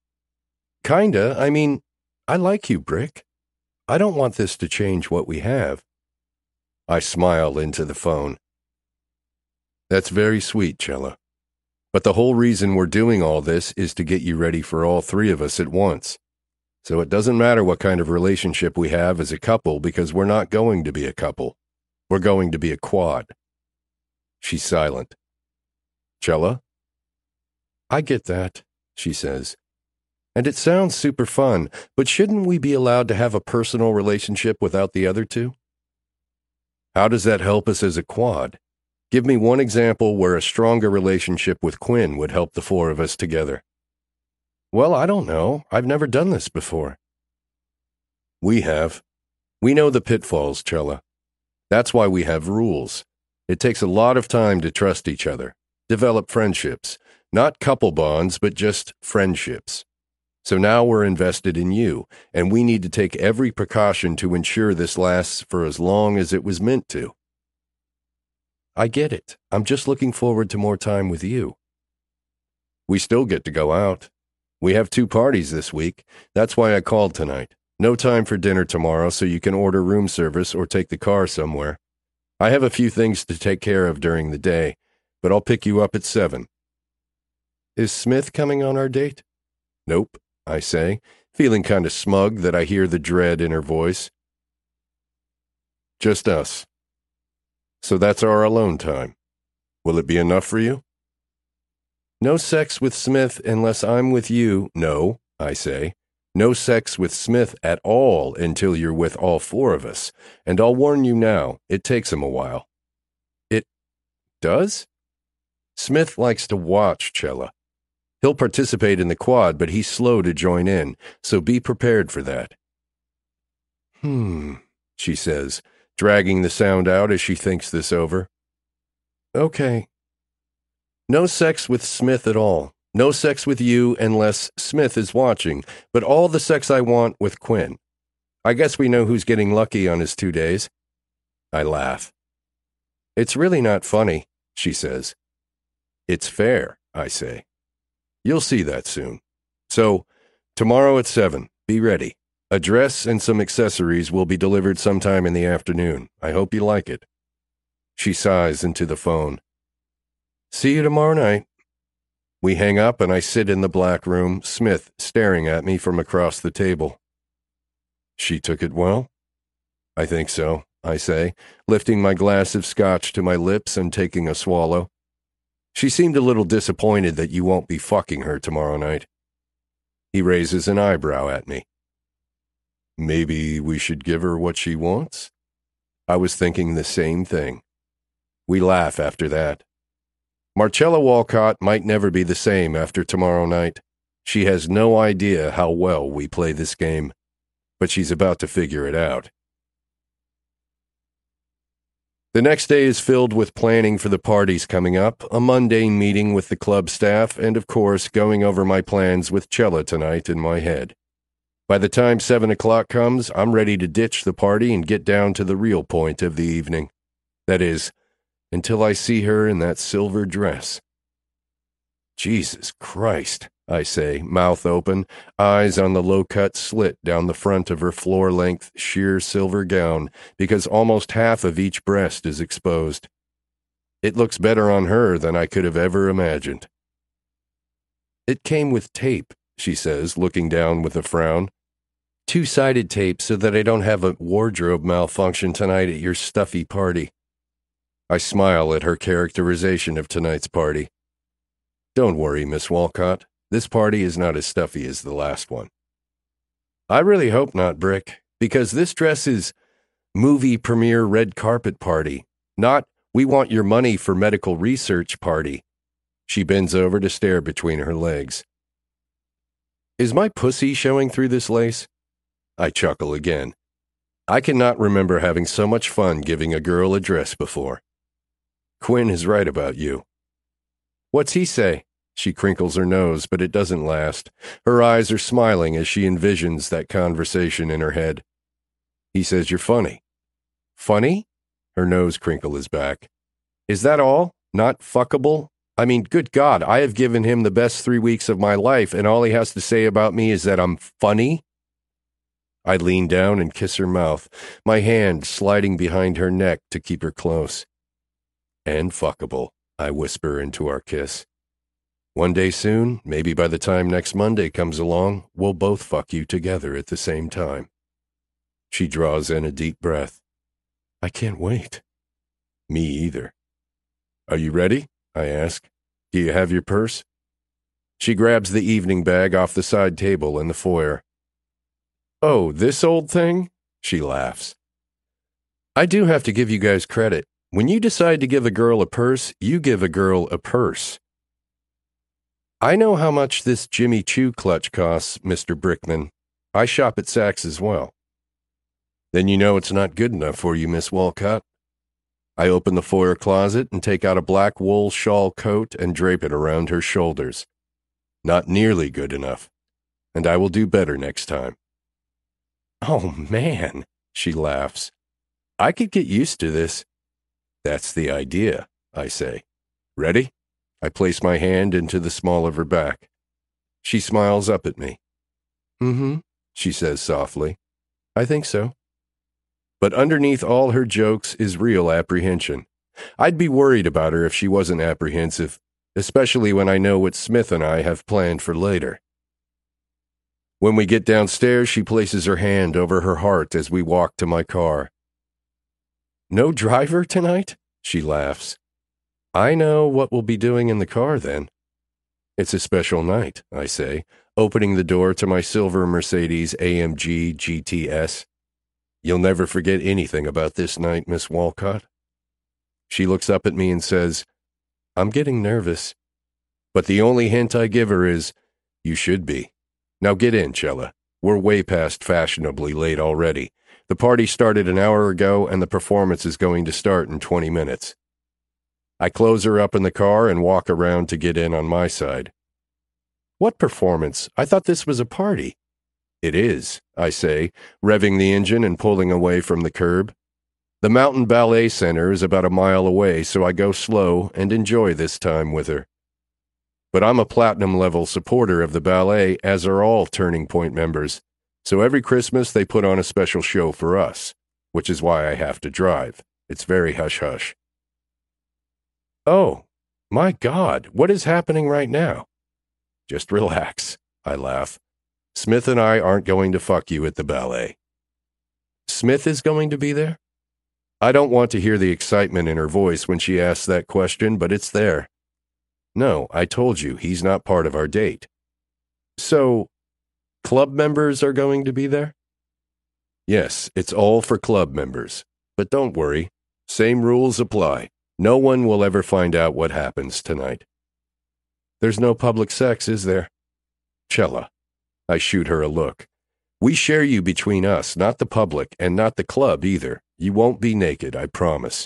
Kinda. I mean, I like you, Brick. I don't want this to change what we have. I smile into the phone. That's very sweet, Chella. But the whole reason we're doing all this is to get you ready for all three of us at once. So it doesn't matter what kind of relationship we have as a couple, because we're not going to be a couple. We're going to be a quad. She's silent. Chella? I get that, she says. And it sounds super fun, but shouldn't we be allowed to have a personal relationship without the other two? How does that help us as a quad? Give me one example where a stronger relationship with Quinn would help the four of us together. Well, I don't know. I've never done this before. We have. We know the pitfalls, Chella. That's why we have rules. It takes a lot of time to trust each other, develop friendships, not couple bonds, but just friendships. So now we're invested in you, and we need to take every precaution to ensure this lasts for as long as it was meant to. I get it. I'm just looking forward to more time with you. We still get to go out. We have two parties this week. That's why I called tonight. No time for dinner tomorrow, so you can order room service or take the car somewhere. I have a few things to take care of during the day, but I'll pick you up at seven. Is Smith coming on our date? Nope, I say, feeling kind of smug that I hear the dread in her voice. Just us. So that's our alone time. Will it be enough for you? No sex with Smith unless I'm with you. No, I say. No sex with Smith at all until you're with all four of us. And I'll warn you now, it takes him a while. It does? Smith likes to watch Cella. He'll participate in the quad, but he's slow to join in, so be prepared for that. Hmm, she says, dragging the sound out as she thinks this over. Okay. No sex with Smith at all. No sex with you unless Smith is watching, but all the sex I want with Quinn. I guess we know who's getting lucky on his two days. I laugh. It's really not funny, she says. It's fair, I say. You'll see that soon. So, tomorrow at seven, be ready. A dress and some accessories will be delivered sometime in the afternoon. I hope you like it. She sighs into the phone. See you tomorrow night. We hang up and I sit in the black room, Smith staring at me from across the table. She took it well? I think so, I say, lifting my glass of scotch to my lips and taking a swallow. She seemed a little disappointed that you won't be fucking her tomorrow night. He raises an eyebrow at me. Maybe we should give her what she wants? I was thinking the same thing. We laugh after that. Marcella Walcott might never be the same after tomorrow night. She has no idea how well we play this game, but she's about to figure it out. The next day is filled with planning for the parties coming up, a mundane meeting with the club staff, and of course going over my plans with Cella tonight in my head. By the time seven o'clock comes, I'm ready to ditch the party and get down to the real point of the evening. That is, until I see her in that silver dress. Jesus Christ, I say, mouth open, eyes on the low-cut slit down the front of her floor-length, sheer silver gown, because almost half of each breast is exposed. It looks better on her than I could have ever imagined. It came with tape, she says, looking down with a frown. Two-sided tape so that I don't have a wardrobe malfunction tonight at your stuffy party. I smile at her characterization of tonight's party. Don't worry, Miss Walcott. This party is not as stuffy as the last one. I really hope not, Brick, because this dress is movie premiere red carpet party, not we want your money for medical research party. She bends over to stare between her legs. Is my pussy showing through this lace? I chuckle again. I cannot remember having so much fun giving a girl a dress before. Quinn is right about you. What's he say? She crinkles her nose, but it doesn't last. Her eyes are smiling as she envisions that conversation in her head. He says you're funny. Funny? Her nose crinkle is back. Is that all? Not fuckable? I mean, good God, I have given him the best three weeks of my life, and all he has to say about me is that I'm funny? I lean down and kiss her mouth, my hand sliding behind her neck to keep her close. And fuckable, I whisper into our kiss. One day soon, maybe by the time next Monday comes along, we'll both fuck you together at the same time. She draws in a deep breath. I can't wait. Me either. Are you ready? I ask. Do you have your purse? She grabs the evening bag off the side table in the foyer. Oh, this old thing? She laughs. I do have to give you guys credit. When you decide to give a girl a purse, you give a girl a purse. I know how much this Jimmy Choo clutch costs, Mister Brickman. I shop at Saks as well. Then you know it's not good enough for you, Miss Walcott. I open the foyer closet and take out a black wool shawl coat and drape it around her shoulders. Not nearly good enough, and I will do better next time. Oh, man, she laughs. I could get used to this. That's the idea, I say. Ready? I place my hand into the small of her back. She smiles up at me. Mm-hmm, she says softly. I think so. But underneath all her jokes is real apprehension. I'd be worried about her if she wasn't apprehensive, especially when I know what Smith and I have planned for later. When we get downstairs, she places her hand over her heart as we walk to my car. No driver tonight? She laughs. I know what we'll be doing in the car then. It's a special night, I say, opening the door to my silver Mercedes A M G G T S. You'll never forget anything about this night, Miss Walcott. She looks up at me and says, I'm getting nervous. But the only hint I give her is, you should be. Now get in, Chella. We're way past fashionably late already. The party started an hour ago, and the performance is going to start in twenty minutes. I close her up in the car and walk around to get in on my side. What performance? I thought this was a party. It is, I say, revving the engine and pulling away from the curb. The Mountain Ballet Center is about a mile away, so I go slow and enjoy this time with her. But I'm a platinum-level supporter of the ballet, as are all Turning Point members, so every Christmas they put on a special show for us, which is why I have to drive. It's very hush-hush. Oh, my God, what is happening right now? Just relax, I laugh. Smith and I aren't going to fuck you at the ballet. Smith is going to be there? I don't want to hear the excitement in her voice when she asks that question, but it's there. No, I told you, he's not part of our date. So, club members are going to be there? Yes, it's all for club members. But don't worry, same rules apply. No one will ever find out what happens tonight. There's no public sex, is there? Chella. I shoot her a look. We share you between us, not the public, and not the club either. You won't be naked, I promise.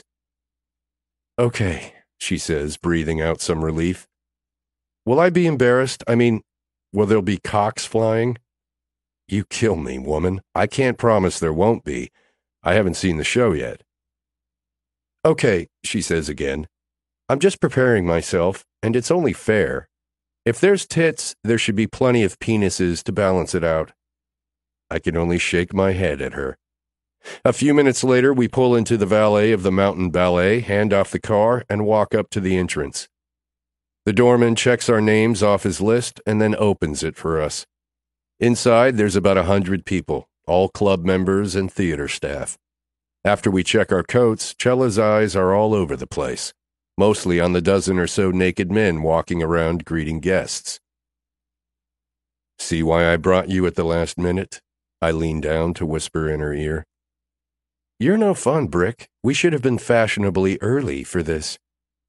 Okay, she says, breathing out some relief. Will I be embarrassed? I mean, will there be cocks flying? You kill me, woman. I can't promise there won't be. I haven't seen the show yet. Okay, she says again. I'm just preparing myself, and it's only fair. If there's tits, there should be plenty of penises to balance it out. I can only shake my head at her. A few minutes later, we pull into the valet of the Mountain Ballet, hand off the car, and walk up to the entrance. The doorman checks our names off his list and then opens it for us. Inside, there's about a hundred people, all club members and theater staff. After we check our coats, Chella's eyes are all over the place, mostly on the dozen or so naked men walking around greeting guests. See why I brought you at the last minute? I lean down to whisper in her ear. You're no fun, Brick. We should have been fashionably early for this.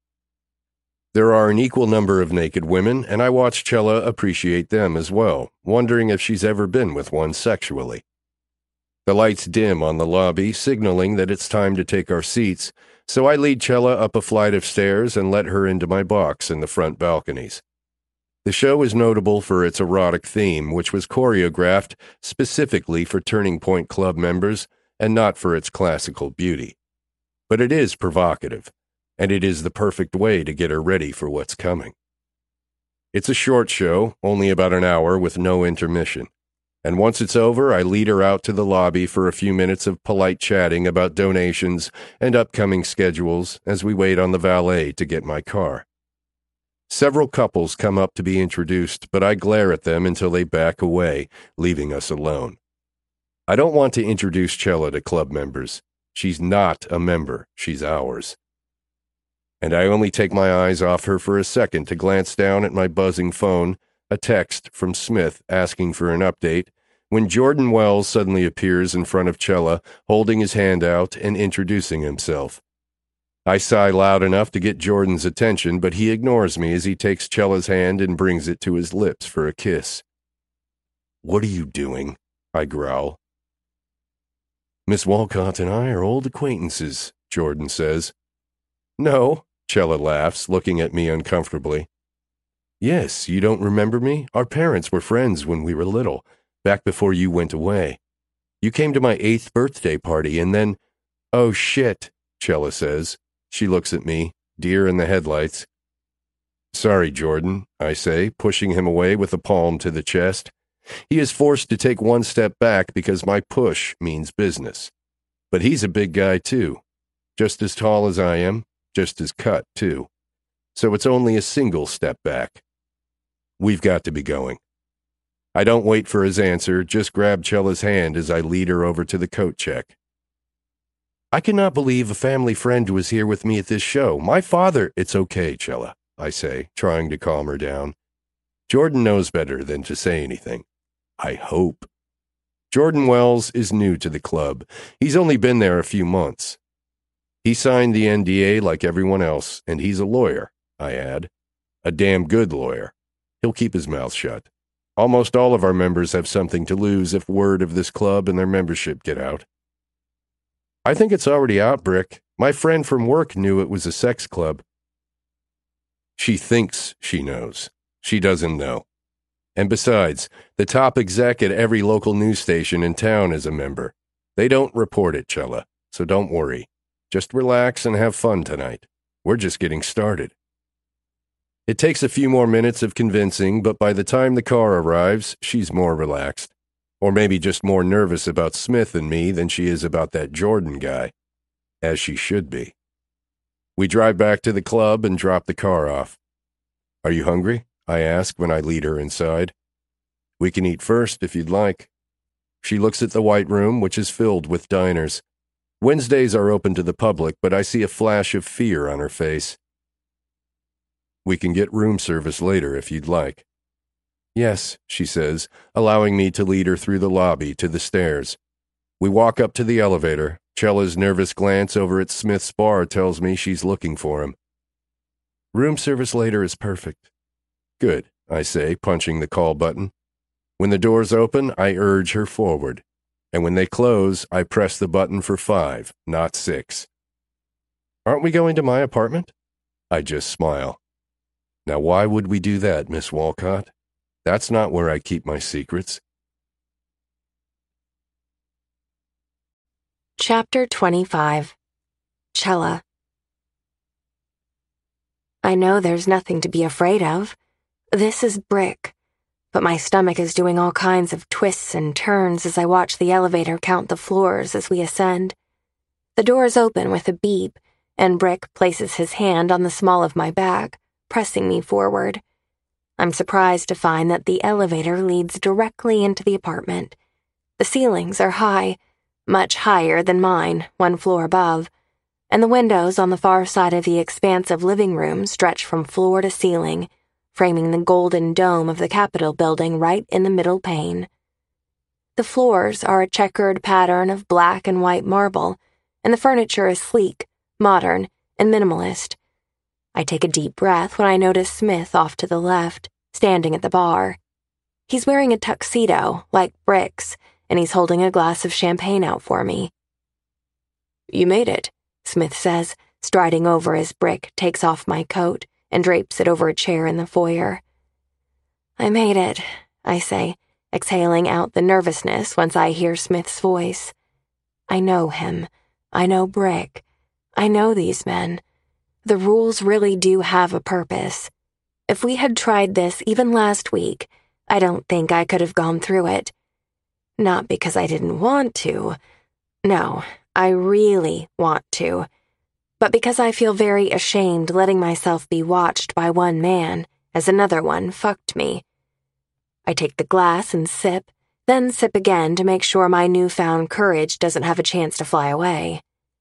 There are an equal number of naked women, and I watch Chella appreciate them as well, wondering if she's ever been with one sexually. The lights dim on the lobby, signaling that it's time to take our seats, so I lead Chella up a flight of stairs and let her into my box in the front balconies. The show is notable for its erotic theme, which was choreographed specifically for Turning Point Club members and not for its classical beauty. But it is provocative, and it is the perfect way to get her ready for what's coming. It's a short show, only about an hour with no intermission. And once it's over, I lead her out to the lobby for a few minutes of polite chatting about donations and upcoming schedules as we wait on the valet to get my car. Several couples come up to be introduced, but I glare at them until they back away, leaving us alone. I don't want to introduce Chella to club members. She's not a member. She's ours. And I only take my eyes off her for a second to glance down at my buzzing phone, a text from Smith asking for an update, when Jordan Wells suddenly appears in front of Chella, holding his hand out and introducing himself. I sigh loud enough to get Jordan's attention, but he ignores me as he takes Chella's hand and brings it to his lips for a kiss. What are you doing? I growl. Miss Walcott and I are old acquaintances, Jordan says. No, Cella laughs, looking at me uncomfortably. Yes, you don't remember me? Our parents were friends when we were little, back before you went away. You came to my eighth birthday party and then... Oh, shit, Cella says. She looks at me, deer in the headlights. Sorry, Jordan, I say, pushing him away with a palm to the chest. He is forced to take one step back because my push means business. But he's a big guy, too. Just as tall as I am, just as cut, too. So it's only a single step back. We've got to be going. I don't wait for his answer, just grab Cella's hand as I lead her over to the coat check. I cannot believe a family friend was here with me at this show. My father... It's okay, Cella, I say, trying to calm her down. Jordan knows better than to say anything. I hope. Jordan Wells is new to the club. He's only been there a few months. He signed the N D A like everyone else, and he's a lawyer, I add. A damn good lawyer. He'll keep his mouth shut. Almost all of our members have something to lose if word of this club and their membership get out. I think it's already out, Brick. My friend from work knew it was a sex club. She thinks she knows. She doesn't know. And besides, the top exec at every local news station in town is a member. They don't report it, Cella, so don't worry. Just relax and have fun tonight. We're just getting started. It takes a few more minutes of convincing, but by the time the car arrives, she's more relaxed. Or maybe just more nervous about Smith and me than she is about that Jordan guy. As she should be. We drive back to the club and drop the car off. Are you hungry? I ask when I lead her inside. We can eat first if you'd like. She looks at the white room, which is filled with diners. Wednesdays are open to the public, but I see a flash of fear on her face. We can get room service later if you'd like. Yes, she says, allowing me to lead her through the lobby to the stairs. We walk up to the elevator. Cella's nervous glance over at Smith's bar tells me she's looking for him. Room service later is perfect. Good, I say, punching the call button. When the doors open, I urge her forward. And when they close, I press the button for five, not six. Aren't we going to my apartment? I just smile. Now why would we do that, Miss Walcott? That's not where I keep my secrets. Chapter twenty-five. Cella. I know there's nothing to be afraid of. This is Brick. But my stomach is doing all kinds of twists and turns as I watch the elevator count the floors as we ascend. The doors open with a beep, and Brick places his hand on the small of my back, pressing me forward. I'm surprised to find that the elevator leads directly into the apartment. The ceilings are high, much higher than mine, one floor above, and the windows on the far side of the expansive living room stretch from floor to ceiling, framing the golden dome of the Capitol building right in the middle pane. The floors are a checkered pattern of black and white marble, and the furniture is sleek, modern, and minimalist. I take a deep breath when I notice Smith off to the left, standing at the bar. He's wearing a tuxedo, like Brick's, and he's holding a glass of champagne out for me. You made it, Smith says, striding over as Brick takes off my coat and drapes it over a chair in the foyer. I made it, I say, exhaling out the nervousness once I hear Smith's voice. I know him. I know Brick. I know these men. The rules really do have a purpose. If we had tried this even last week, I don't think I could have gone through it. Not because I didn't want to. No, I really want to. But because I feel very ashamed letting myself be watched by one man as another one fucked me. I take the glass and sip, then sip again to make sure my newfound courage doesn't have a chance to fly away.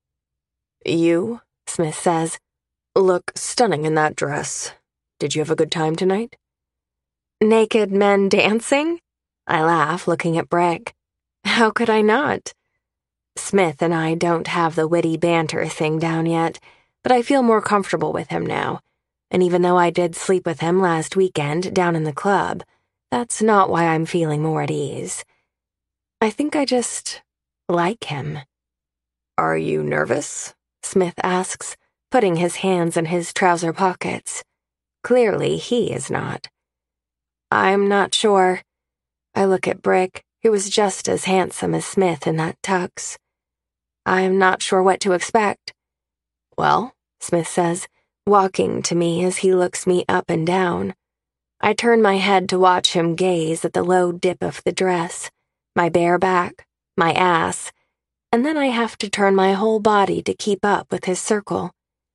You, Smith says, look stunning in that dress. Did you have a good time tonight? Naked men dancing? I laugh, looking at Brick. How could I not? Smith and I don't have the witty banter thing down yet, but I feel more comfortable with him now. And even though I did sleep with him last weekend down in the club, that's not why I'm feeling more at ease. I think I just like him. Are you nervous? Smith asks, putting his hands in his trouser pockets. Clearly, he is not. I'm not sure. I look at Brick, who was just as handsome as Smith in that tux. I'm not sure what to expect. Well, Smith says, walking to me as he looks me up and down. I turn my head to watch him gaze at the low dip of the dress, my bare back, my ass, and then I have to turn my whole body to keep up with his circle.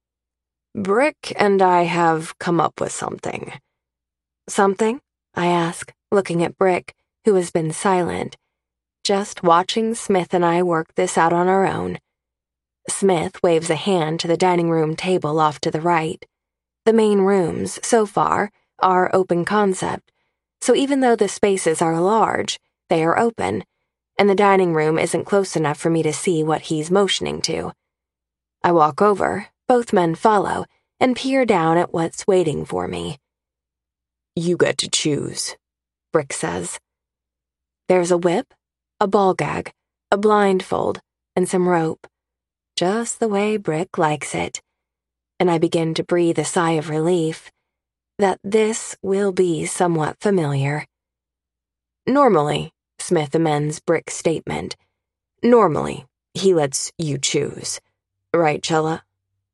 Brick and I have come up with something. Something? I ask, looking at Brick, who has been silent, just watching Smith and I work this out on our own. Smith waves a hand to the dining room table off to the right. The main rooms, so far, are open concept, so even though the spaces are large, they are open, and the dining room isn't close enough for me to see what he's motioning to. I walk over, both men follow, and peer down at what's waiting for me. You get to choose, Brick says. There's a whip, a ball gag, a blindfold, and some rope. Just the way Brick likes it. And I begin to breathe a sigh of relief that this will be somewhat familiar. Normally, Smith amends Brick's statement. Normally, he lets you choose. Right, Chella?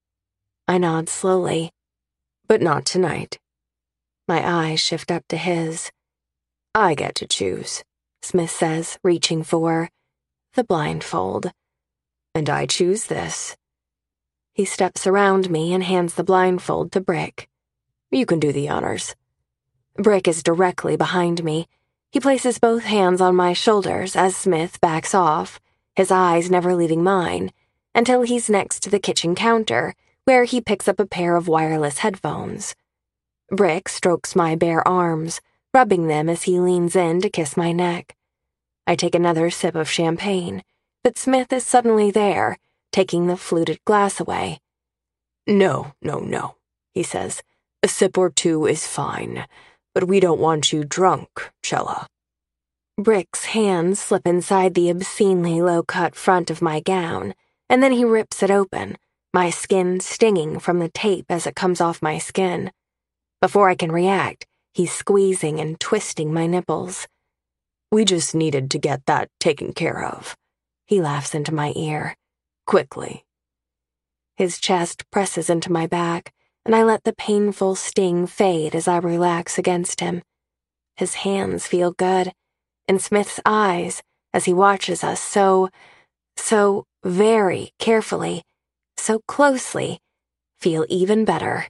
I nod slowly. But not tonight. My eyes shift up to his. I get to choose, Smith says, reaching for the blindfold. And I choose this. He steps around me and hands the blindfold to Brick. You can do the honors. Brick is directly behind me. He places both hands on my shoulders as Smith backs off, his eyes never leaving mine, until he's next to the kitchen counter, where he picks up a pair of wireless headphones. Brick strokes my bare arms, rubbing them as he leans in to kiss my neck. I take another sip of champagne, but Smith is suddenly there, taking the fluted glass away. No, no, no, he says. A sip or two is fine, but we don't want you drunk, Chella. Brick's hands slip inside the obscenely low-cut front of my gown, and then he rips it open, my skin stinging from the tape as it comes off my skin. Before I can react, he's squeezing and twisting my nipples. We just needed to get that taken care of. He laughs into my ear. Quickly. His chest presses into my back, and I let the painful sting fade as I relax against him. His hands feel good, and Smith's eyes, as he watches us so, so very carefully, so closely, feel even better.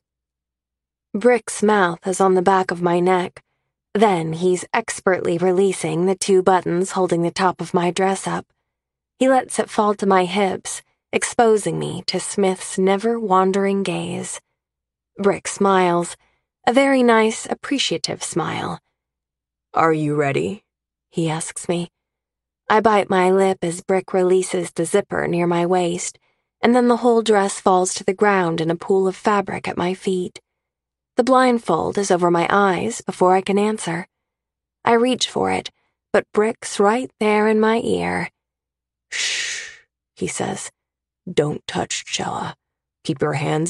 Brick's mouth is on the back of my neck. Then he's expertly releasing the two buttons holding the top of my dress up. He lets it fall to my hips, exposing me to Smith's never-wandering gaze. Brick smiles, a very nice, appreciative smile. Are you ready? He asks me. I bite my lip as Brick releases the zipper near my waist, and then the whole dress falls to the ground in a pool of fabric at my feet. The blindfold is over my eyes before I can answer. I reach for it, but Brick's right there in my ear. Shh, he says. Don't touch, Chella. Keep your hands